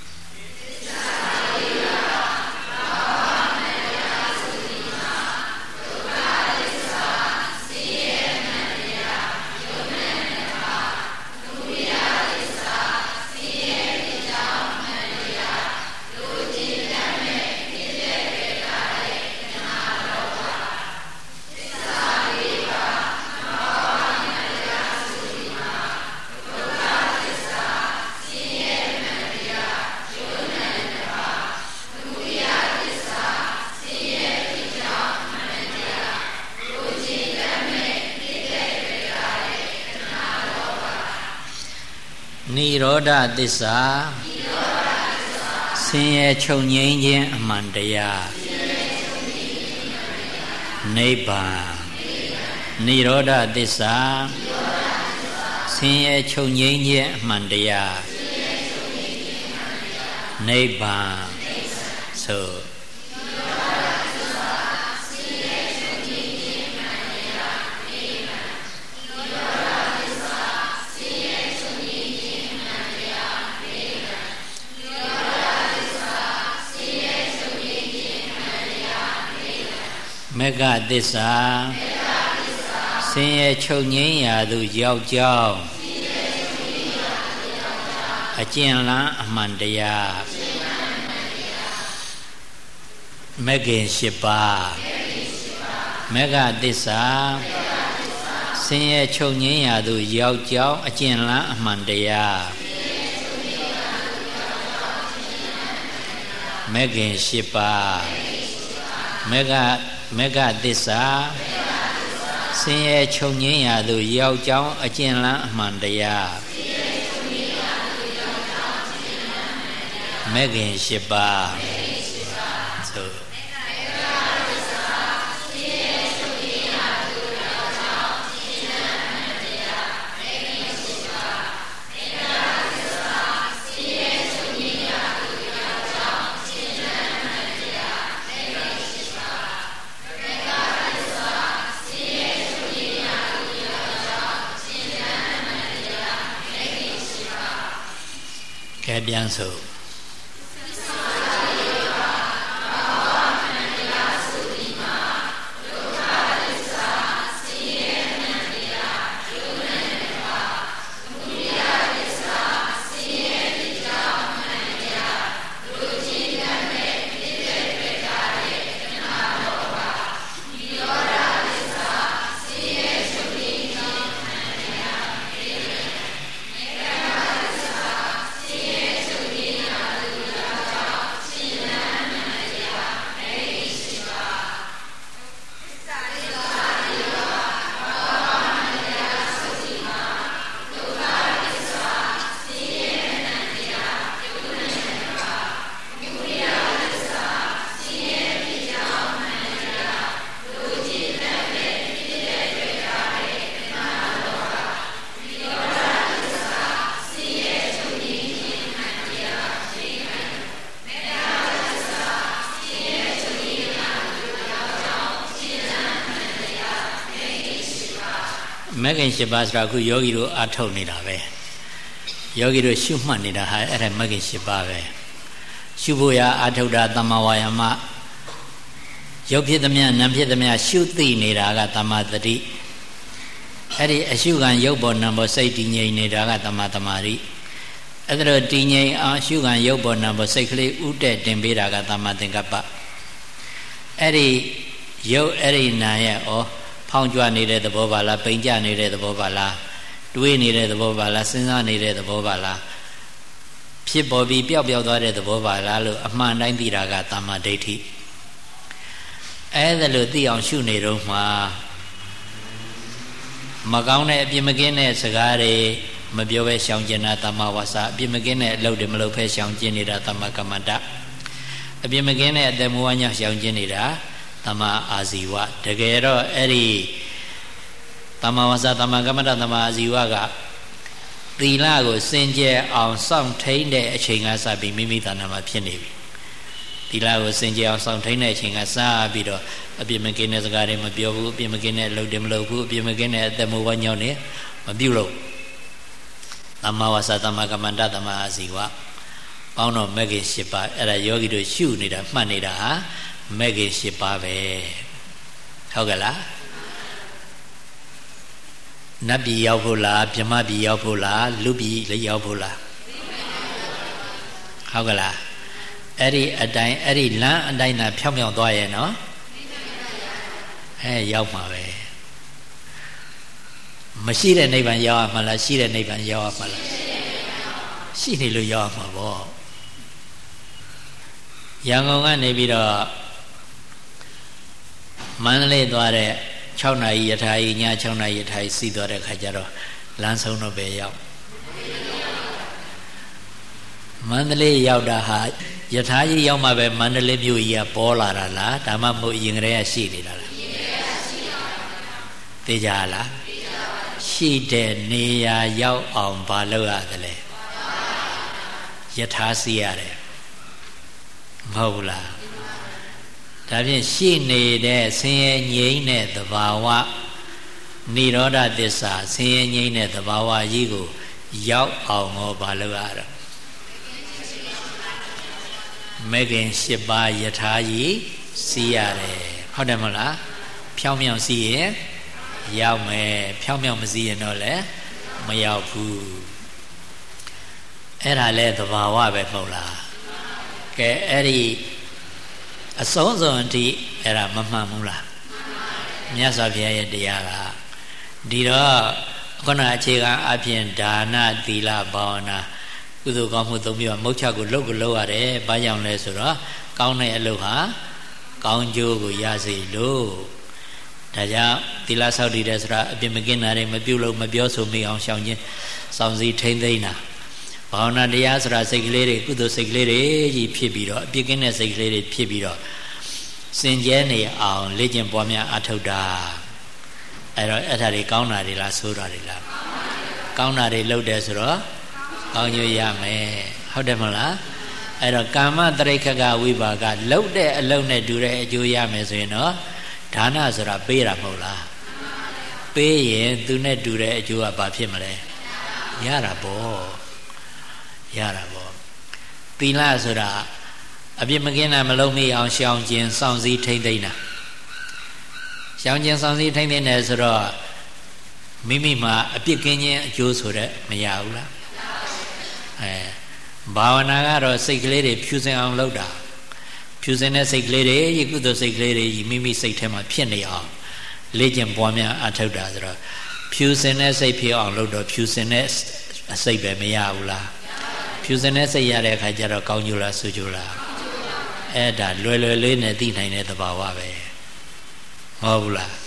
ni roh đa thissa sinh ye chung nghiခြင်းအမှန်တရားနိဗ္ဗာန်နိရောဓသစ္စာဆင်းရဲချုပ်ငြိမ်းခြင်းအမှန်တရားနိဗ္ဗာန်ဆိုမေဃသစ္စာဆင်းရဲချုပ်ငြိမ်းရာသို့ရောက်ကြောင်းအကျဉ်းလန်းအမှန်တရားမေဃင်၈ပါးမေဃသစ္စာဆင်းရဲချုပ်ငြိမ်းရာသို့ရောက်ကြောင်းအကျဉ်းလန်းအမှန်တရားမေဃင်၈ပါးမေဃသစ္စာဆင်းရဲချုပ်ငြိမ်းရာသို့ရောက်ကြောင်းအကျဉ်းလန်းအမှန်တရားမေဃင်၈ပါးဆိုကဲပြန်ဆိုမေဃင်၈ပါးဆိုတာခုယောဂီတို့အထုတ်နေတာပဲယောဂီတို့ရှုမှတ်နေတာဟာအဲ့ဒါမေဃင်၈ပါးပဲရှုဖို့ရအထုတ်တာသမ္မာဝါယာမရုပ်ဖြစ်သမျှနာမ်ဖြစ်သမျှရှုသိနေတာကသမ္မာသတိအဲ့ဒီအရှုခံရုပ်ပေါ်နာမ်ပေါ်စိတ်တည်ငြိမ်နေတာကသမ္မာသမာဓိအဲ့ဒါတော့တည်ငြိမ်အောင်အရှုခံရုပ်ပေါ်နာမ်ပေါ်စိတ်ကလေးဥတည့်တင်ပေးတာကသမ္မာသင်္ကပ္ပအဲ့ဒီရုပ်အဲ့ဒီနာမ်ရဲ့ဖောင်းကြွနေတဲ့သဘောပါလားပိန်ကြနေတဲ့သဘောပါလားတွေးနေတဲ့သဘောပါလားစဉ်းစားနေတဲ့သဘောပါလားဖြစ်ပေါ်ပြီးပျောက်သွားတဲ့သဘောပါလားလို့အမှန်တိုင်းသိတာကသမ္မာဒိဋ္ဌိအဲ့ဒါလို့သိအောင်ရှုနေတော့မှမကောင်းတဲ့အပြစ်မကင်းတဲ့စကားတွေမပြောဘဲရှောင်ကျင်တာသမ္မာဝါစာအပြစ်မကင်းတဲ့အလုပ်တွေမလုပ်ဖဲရှောင်ကျင်နေတာသမ္မာကမ္မန္တအပြစ်မကင်းတဲ့အတ္တမဝညာရှောင်ကျင်နေတာသမ္မာအာဇီဝတကယ်တော့အဲ့ဒီသမ္မာဝါစာသမ္မာကမ္မန္တသမ္မာအာဇီဝကသီလကိုစင်ကြယ်အောင်စောင့်ထိန်တဲ့အချိန်ကစပြီးမိမိတဏ္ဍာမှာဖြစ်နေပြီသသီလကိုစင်ကြယ်အောင်ဆောင်ထိန်းတဲ့အချိန်ကစားပြီးတော့အပြစ်မကင်းတဲ့စကားတွေမပြောဘူးအပြစ်မကင်းတဲ့အလုပ်တွေမလုပ်ဘူးအပြစ်မကင်းတဲ့အသက်မဝညောင်းနေမပြုလို့သမ္မာဝါစာသမ္မာကမ္မန္တသမ္မာအာဇီဝပေါင်းတော့မဂ္ဂင်၈ပါးအဲ့ဒါယောဂီတို့ရှုနေတာမှတ်နေတာဟာမဂ္ဂင်၈ပါးပဲဟုတ်ကဲ့လားနတ်ပြည်ရောက်ဖို့လားဗြဟ္မပြည်ရောက်ဖို့လားလူပြည်လည်းရောက်ဖို့လားဟုတ်ကဲ့လားအဲ့ဒီအတိုင်းအဲ့ဒီလမ်းအတိုင်းသာဖြောင်းဖြောင်းသွားရဲ့နော်ရောက်မှာပဲမရှိတဲ့နိဗ္ဗာန်ရောက်မှာလားရှိတဲ့နိဗ္ဗာန်ရောက်မှာလားရှိနေလို့ရောက်မှာပေါ့ရန်ကုန်ကနေပြီးတော့မန္တလေးသွားတဲ့6နာရီယထာကြီးည6နာရီယထာကြီးစီးသွားတဲ့ခါကျတော့လမ်းဆုံးတော့ပဲရောက်မန္တလေးရောက်တာဟာယထာကြီးရောက်မှပဲမန္တလေးမြို့ကြီးကပေါ်လာတာလားဒါမှမဟုတ်ရင်ကလေးကရှိနေတာလားသိကြလားရှိတဲ့နေရာရောက်အောင်ဘာလုပ်ရသလဲယထာစီရတယ်မဟုတ်ဘူးလားဒါဖြင့်ရှိနေတဲ့ဆင်းရဲငြိမ်းတဲ့သဘာဝနိရောဓသစ္စာဆင်းရဲငြိမ်းတဲ့သဘာဝကြီးကိုရောက်အောင်ဟောဘာလုပ်ရတော့မဂ္ဂင်၈ပါးယထာကြီးစီးရတယ်ဟုတ်တယ်မဟုတ်လားဖြောင်းမြောင်စီးရင်ရောက်မယ်ဖြောင်းမြောင်မစီးရင်တော့လည်းမရောက်ဘူးအဲ့ဒါလဲသဘာဝပဲမဟုတ်လားကဲအဲ့ဒီအဆုံးစွန်အထိအဲ့ဒါမမှန်ဘူးလားမြတ်စွာဘုရားရဲ့တရားကဒီတော့ခုနအခြေခံအပြင်ဒါနသီလဘာဝနာကုသိုလ်ကောင်းမှုသုံးမျိုးမုတ်ချကိုလုပ်ရတယ်။ဘာကြောင့်လဲဆိုတော့ကောင်းတဲ့အလုပ်ဟာကောင်းကျိုးကိုရစေလို့ဒါကြောင့်သီလဆောက်တည်တယ်ဆိုတာအပြစ်မကင်းတာတွေမပြုလို့မပြောဆိုမိအောင်ရှောင်ခြင်းစောင့်စည်းထိမ့်သိမ့်တာဘာဝနာတရားဆိုတာစိတ်ကလေးတွေကုသိုလ်စိတ်ကလေးတွေကြီးဖြစ်ပြီးတော့အပြစ်ကင်းတဲ့စိတ်ကလေးတွေဖြစ်ပြီးတော့စင်ကြဲနေအောင်လေ့ကျင့်ပွားများအထောက်တာအဲ့တော့အဲ့ဒါတွေကောင်းတာတွေလားဆိုးတာတွေလားကောင်းတာတွေလုပ်တယ်ဆိုတော့ကောင်းကျိုးရမယ်ဟုတ်တယ်မဟုတ်လားအဲ့တော့ကာမတရိခကဝိပါကလှုပ်တဲ့အလုပ်နဲ့တူတဲ့အကျိုးရမယ်ဆိုရင်တော့ဒါနဆိုတာပေးတာမဟုတ်လားပေးရင်သူနဲ့တူတဲ့အကျိုးကဘာဖြစ်မလဲရတာပေါ့ရတာပေါ့သီလဆိုတာအပြစ်မကင်းတာမလုပ်မိအောင်ရှောင်ကျင်စောင့်စည်းထိမ့်သိမ့်တာရှောင်ကျင်စောင့်စည်းထိမ့်သိမ့်တယ်ဆိုတော့မိမိမှာအပြစ်ကင်းခြင်းအကျိုးဆိုတဲ့မရဘူးလားဘာဝနာကတော့စိတ်ကလေးတွေဖြူစင်အောင်လုပ်တာဖြူစင်တဲ့စိတ်ကလေးတွေယကုသိုလ်စိတ်ကလေးတွေမိမိစိတ်ထဲမှာဖြစ်နေအောင်လေ့ကျင့်ပွားများအထောက်တာဆိုတော့ဖြူစင်တဲ့စိတ်ဖြစ်အောင်လုပ်တော့ဖြူစင်တဲ့အစိတ်ပဲမရဘူးလားဖြူစင်တဲ့စိတ်ရတဲ့အခါကျတော့ကောင်းကျိုးလားဆိုးကျိုးလားအဲ့ဒါလွယ်လွယ်လေးနဲ့သိနိုင်တဲ့သဘာဝပဲမဟုတ်ဘူးလား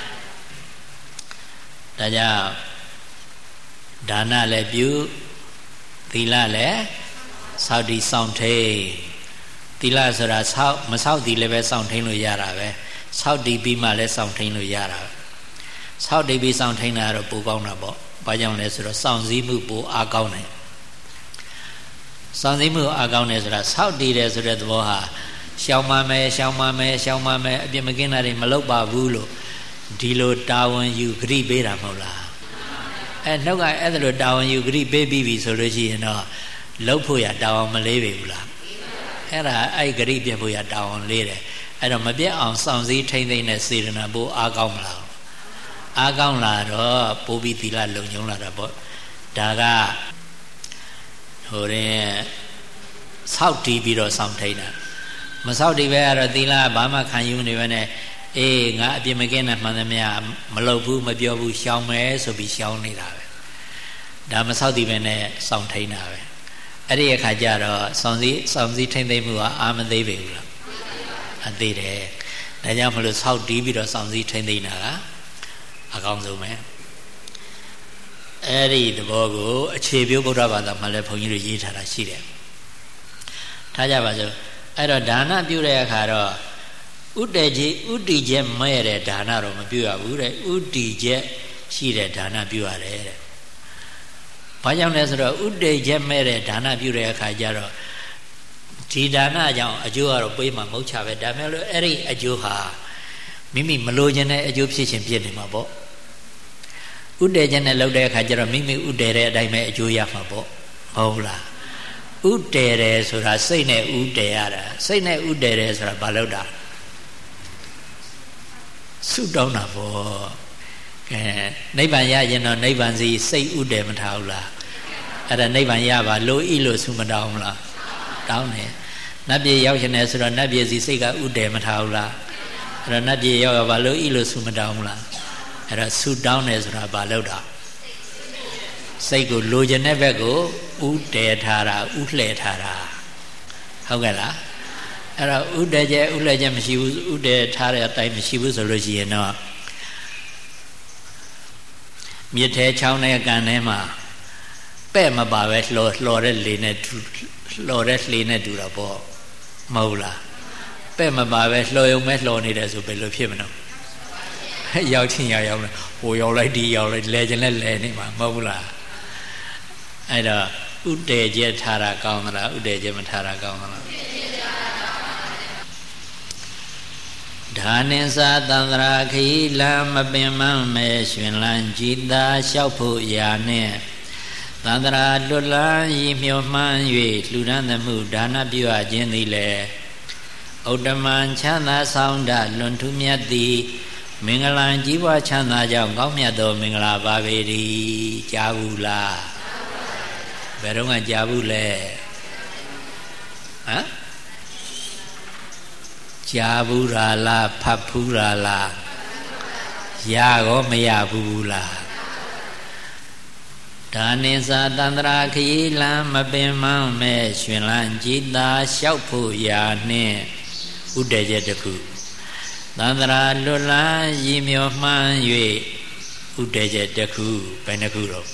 ဒါကြောင့်ဒါနလည်းပြုသီလလည်းစောင့်တည်စောင့်ထိန်သီလဆိုတာမစောင့်တည်လည်းပဲစောင့်ထိန်လို့ရတာပဲစောင့်တည်ပြီးမှလည်းစောင့်ထိန်လို့ရတာပဲစောင့်တည်ပြီးစောင့်ထိန်တာတော့ပိုကောင်းတာပေါ့ဘာကြောင့်လဲဆိုတော့စောင့်စည်းမှုပိုအားကောင်းတယ်စောင့်စည်းမှုအားကောင်းတယ်ဆိုတာစောင့်တည်တယ်ဆိုတဲ့သဘောဟာရှောင်ပါမယ်ရှောင်ပါမယ်ရှောင်ပါမယ်အပြစ်မကင်းတာတွေမလုပ်ပါဘူးလို့ဒီလိုတာဝန်ယူဂရိပေးတာမဟုတ်လားနှုတ်ကအဲ့ဒါလိုတာဝန်ယူဂရိပေးပြီးပြီဆိုလို့ရှိရင်တော့လှုပ်ဖို့ရတာဝန်မလေးပေဘူးလားအဲ့ဒါအဲ့ဂရိပြတ်ဖို့ရတာဝန်လေးတယ်အဲ့တော့မပြတ်အောင်စောင့်စည်းထိမ့်သိမ့်တဲ့စေတနာပိုအားကောင်းမလားအားကောင်းလာတော့ပိုးပြီးသီလလုံခြုံလာတာပေါ့ဒါကဟိုရင်စောက်တီးပြီးတော့စောင့်ထိန်တာမစောက်တီးပဲကတော့သီလဘာမှခံယူနေပဲနဲ့အေးငါအပြစ်မကင်းတဲ့မှန်သမျှမလုပ်ဘူးမပြောဘူးရှောင်မယ်ဆိုပြီးရှောင်နေတာပဲဒါမစောက်တီးပဲနဲ့စောင့်ထိန်တာပဲအဲ့ဒီအခါကျတော့စောင့်စည်းထိန်သိမ့်မှုကအာမသေးပေဘူးလားအသေးတယ်ဒါကြောင့်မလို့စောက်တီးပြီးတော့စောင့်စည်းထိန်သိမ့်တာကအကောင်းဆုံးပဲအဲ့ဒီသဘောကိုအခြေပြုဗုဒ္ဓဘာသာမှာလည်းဘုန်းကြီးတို့ရေးထားတာရှိတယ်ထားကြပါစို့အဲ့တော့ဒါနပြုတဲ့အခါတော့ဥတည်ချက်မဲ့တဲ့ဒါနတော့မပြုရဘူးတဲ့ဥတည်ချက်ရှိတဲ့ဒါနပြုရတယ်တဲ့ဘာကြောင့်လဲဆိုတော့ဥတည်ချက်မဲ့တဲ့ဒါနပြုတဲ့အခါကျတော့ထဒီဒါနကြောင့်အကျိုးကတော့ပေးမှာမဟုတ်ချပဲဒါမဲ့လို့အဲ့ဒီအကျိုးဟာမိမိမလိုချင်တဲ့အကျိုးဖြစ်ခြင်းဖြစ်နေမှာပေါ့ဥတည်ခြင်းနဲ့လုပ်တဲ့အခါကျတော့မိမိဥတည်တဲ့အတိုင်းပဲအကျိုးရမှာပေါ့ဟုတ်လားဥတည်တယ်ဆိုတာစိတ်နဲ့ဥတည်ရတာစိတ်နဲ့ဥတည်တယ်ဆိုတာဘာလို့တာဆုတောင်းတာပေါ့ကဲနိဗ္ဗာန်ရရင်တော့နိဗ္ဗာန်စီစိတ်ဥတည်မထားဘူးလားအဲ့ဒါနိဗ္ဗာန်ရပါလို့ဤလို့ဆုမတောင်းဘူးလားတောင်းတယ်နတ်ပြည်ရောက်ရှင်တယ်ဆိုတော့နတ်ပြည်စီစိတ်ကဥတည်မထားဘူးလားအဲ့တော့နတ်ပြည်ရောက်ရပါလို့ဤလို့ဆုမတောင်းဘူးလားအဲ့တော့ဆုတောင်းတယ်ဆိုတာဘာလို့တာစိတ်ကိုလိုချင်တဲ့ဘက်ကိုဥတည်ထားတာဥလှည့်ထားတာဟုတ်ကဲ့လားအဲ့တော့ဥတည်ချက်ဥလှည့်ချက်မရှိဘူးဥတည်ထားတဲ့အတိုင်းမရှိဘူးဆိုလို့ရှိရင်တော့မြစ်ထဲချောင်းထဲကန်ထဲမှာပဲ့မပါပဲလှော်တဲ့လေနဲ့လှော်တဲ့လှေနဲ့တူတာပေါ့မဟုတ်လားပဲ့မပါပဲလှော်ရုံပဲလှော်နေတယ်ဆိုဘယ်လိုဖြစ်မလို့ရောက်ချင်းရောက်လဲဟိုရောက်လိုက်ဒီရောက်လိုက်လဲခြင်းလဲလဲနေမှာမဟုတ်ဘူးလားအဲ့တော့ဥတည်ချက်ထားတာကောင်းသလားဥတည်ချက်မထားတာကောင်းသလားဒါနိသသန္တရာခီလမပင်မမဲရှင်လန်းကြည်သာလျှောက်ဖို့ရာနဲ့သန္တရာလွတ်လန်းဤမြော်မှန်း၍လှူဒန်းသမှုဒါနပြုအပ်ခြင်းသည်လေဥတ္တမံချမ်းသာဆောင်တလွန်ထူးမြတ်သည်မင်္ဂလာကြီးပွားချမ်းသာကြောင့်ကောင်းမြတ်သောမင်္ဂလာပါပေ၏ကြားဘူးလားဘယ်တော့မှကြားဘူးလဲဟမ်ကြားဘူးလားဖတ်ဘူးလားရရောမရဘူးလားဒါနိသသန္တရာခရီးလမ်းမပင်မမဲရှင်လန်းကြည်သာလျှောက်ဖို့ရာနှင့်ဥတည်ချက်တစ်ခုသန္တရာလွတ်လန်းရည်မြော်မှန်း၍ဥတည်ချက်တစ်ခုဘယ်နှခုတော့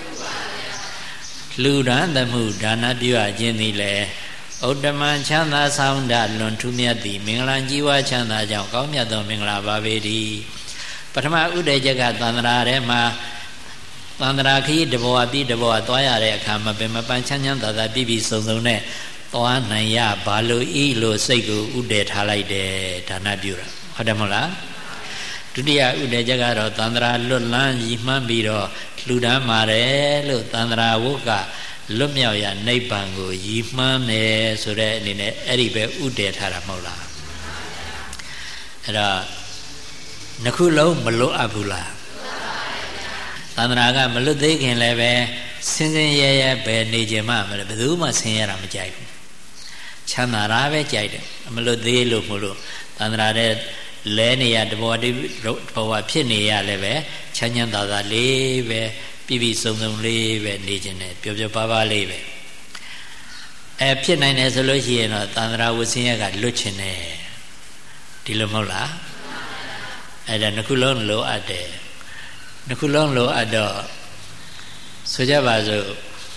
လှူဒန်းသမှုဒါနပြုအပ်ခြင်းသည်လည်းဥတ္တမံချမ်းသာဆောင်တလွန်ထူးမြတ်သည်မင်္ဂလာကြီးဝါချမ်းသာကြောင့်ကောင်းမြတ်သောမင်္ဂလာပါပေ၏ပထမဥတည်ချက်ကသန္တရာထဲမှာသန္တရာခရီးတဘောပြီးတဘောသွားရတဲ့အခါမှာပင်မပန်းချမ်းချမ်းသာသာပြည့်ပြည့်စုံစုံနဲ့သွားနိုင်ရဘာလို့ဤလို့စိတ်ကိုဥတည်ထားလိုက်တယ်ဒါနပြုတာဟုတ်တယ်မဟုတ်လားဒုတိယဥတည်ချက်ကတော့သန္တရာလွတ်လန်းရည်မှန်းပြီးတော့လှူဒန်းပါတယ်လို့သန္တရာဝုကလွတ်မြောက်ရာနိဗ္ဗာန်ကိုရည်မှန်းတယ်ဆိုတဲ့အနေနဲ့အဲ့ဒီပဲဥတည်ထားတာမဟုတ်လားအဲ့တော့နှစ်ခုလုံးမလွတ်အပ်ဘူးလားသန္တရာကမလွတ်သေးခင်လည်းပဲစင်စင်ရဲရဲပဲနေကြမှာမလဲဘယ်သူမှဆင်းရဲတာမကြိုက်ဘူးချမ်းသာတာပဲကြိုက်တယ်မလွတ်သေးလို့မို့လို့သန္တရာတဲ့လဲနေရတဘောတိဘဝဖြစ်နေရလည်းပဲချမ်းချမ်းသာသာလေးပဲပြည့်ပြည့်စုံစုံလေးပဲနေခြင်းနဲ့ပျော်ပျော်ပါးပါးလေးပဲဖြစ်နိုင်တယ်ဆိုလို့ရှိရင်တော့သန္တရာဝဆင်းရဲကလွတ်ခြင်းနဲ့ဒီလိုမဟုတ်လားအဲ့ဒါနှစ်ခုလုံးလိုအပ်တယ်နှစ်ခုလုံးလိုအပ်တော့ဆိုကြပါစို့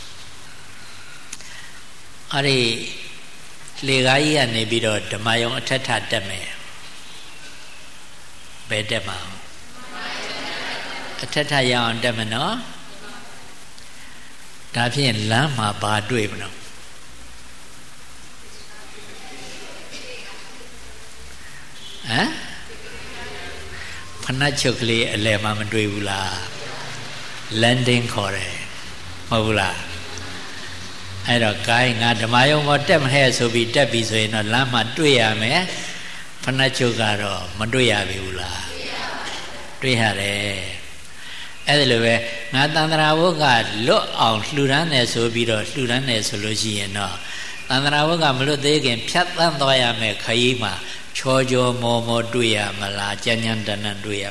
အဲ့ဒီလေကားကြီးကနေပြီးတော့ဓမ္မယုံအထက်ထတက်မယ်ဘယ်တက်မှာအထက်ထရအောင်တက်မနော်ဒါဖြင့်လမ်းမှာဘာတွေ့မလို့ဟမ်ဖဏတ်ချုပ်ကလေးအလယ်မှာမတွေ့ဘူးလား landing ခေါ်တယ်မဟုတ်ဘူးလားအဲ့တော့ gain ငါဓမ္မယုံပေါ်တက်မဟဲ့ဆိုပြီးတက်ပြီဆိုရင်တော့လမ်းမှာတွေ့ရမယ်ဖဏတ်ချုပ်ကတော့မတွေ့ရပြီဘူးလားတွေ့ရတယ်အဲ့ဒါလိုပဲငါသန္တရာဝုကလွတ်အောင်လှူဒန်းတယ်ဆိုပြီးတော့လှူဒန်းတယ်ဆိုလို့ရှိရင်တော့သန္တရာဝုကမလွတ်သေးခင်ဖြတ်သန်းသွားရမယ်ခရီးမှာချောချောမောမောတွေ့ရမလားကြမ်းကြမ်းတန်တန်တွေ့ရ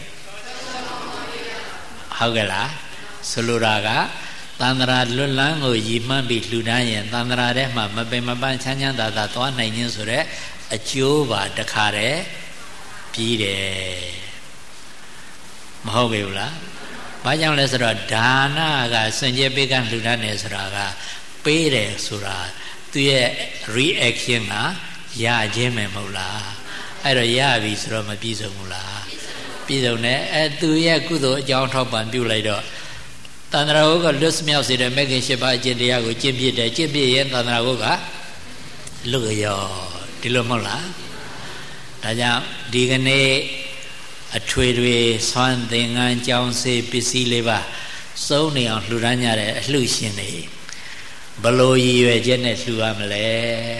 ဟုတ်ကဲ့လားဆိုလိုတာကသန္တရာလွတ်လန်းကိုရည်မှန်းပြီးလှူဒန်းရင်သန္တရာထဲမှာမပင်မပန်းချမ်းချမ်းသာသာသွားနိုင်ခြင်းဆိုတဲ့အကျိုးပါတခါတည်းပြီးတယ်မဟုတ်ပြီလားဘာကြောင့်လဲဆိုတော့ဒါနကစင်ကြယ်ပေးကလှူဒန်းတယ်ဆိုတာကပေးတယ်ဆိုတာသူရဲ့ reaction ကရခြင်းပဲမဟုတ်လားအဲ့တော့ရပြီဆိုတော့မပြည့်စုံဘူးလားပြည့်စုံတယ်သူရဲ့ကုသိုလ်အကြောင်းထောက်ပံ့ပြုလိုက်တော့သန္တရာဝုကလွတ်မြောက်စေတဲ့မဂ္ဂင်၈ပါးအကျင့်တရားကိုကျင့်ပြတယ်ကျင့်ပြရင်သန္တရာဝုက luộc yo đi luôn không lá đại gia đi cái này thuê thuê xoan tiền ngang trong xe pc lấy ba số này ông lưu ra nhà đấy lưu xin này bao lâu gì về trên này lưu am lẽ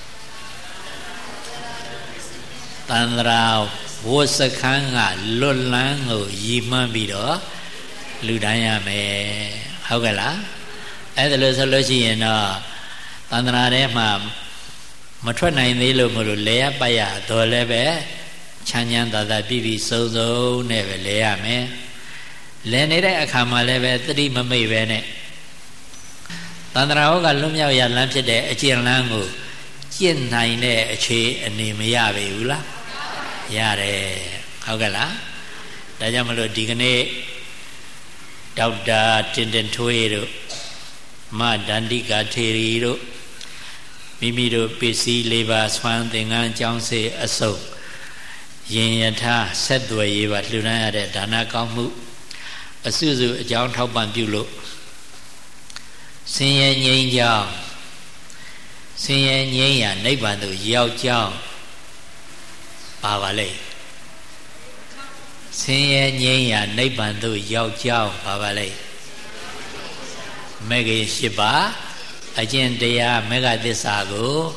tan rau vô sắc khang ngà luân láng ngồi gì mà bị đó lưu ra nhà mẹ hao cái lá ấy thì lưu sao lưu xin nó tan ra đấy mà thoát này đi luôn mà rồi lẽ bây giờ tôi lẽ bé chăn nhăn ta bị sâu sâu này về lẽ à mẹ lẽ này đấy khám mà lẽ về tự đi mà mấy về này tan ra cái lúc nhau giờ làm chuyện đấy chuyện làm ngủ chuyện này này chuyện này mới ya về u la ya đấy hao cái lá đại gia mà rồi đi cái này đào đa trên trên thuê rồi mà đàn đi cả thề rồi mimi đồ pc labor xoan tiền ngang trong xe ở sâu yin tha xét tuổi và lưu na để đàn na cao mu ở sư dụ trong thâu bàn biểu lộ sinh ye nhện giang sinh ye nhện ya nếp bàn tu yao giang ba ba lệ sinh ye nhện ya nếp bàn tu yao giang ba ba lệ mấy cái shiba ở trên đây mấy cái thế sao cô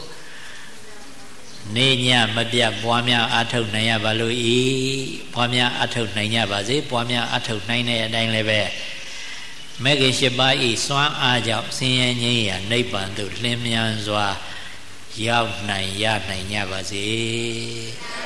nên nhà mà bây bố mẹ ăn thầu này bà lôi ý bố mẹ ăn thầu này nhà bà dễ bố mẹ ăn thầu này này đang lấy về mấy cái xe ba ý xoan à dạo xin nhỉ à nơi bản tự lên nhà rồi giao này nhà bà dễ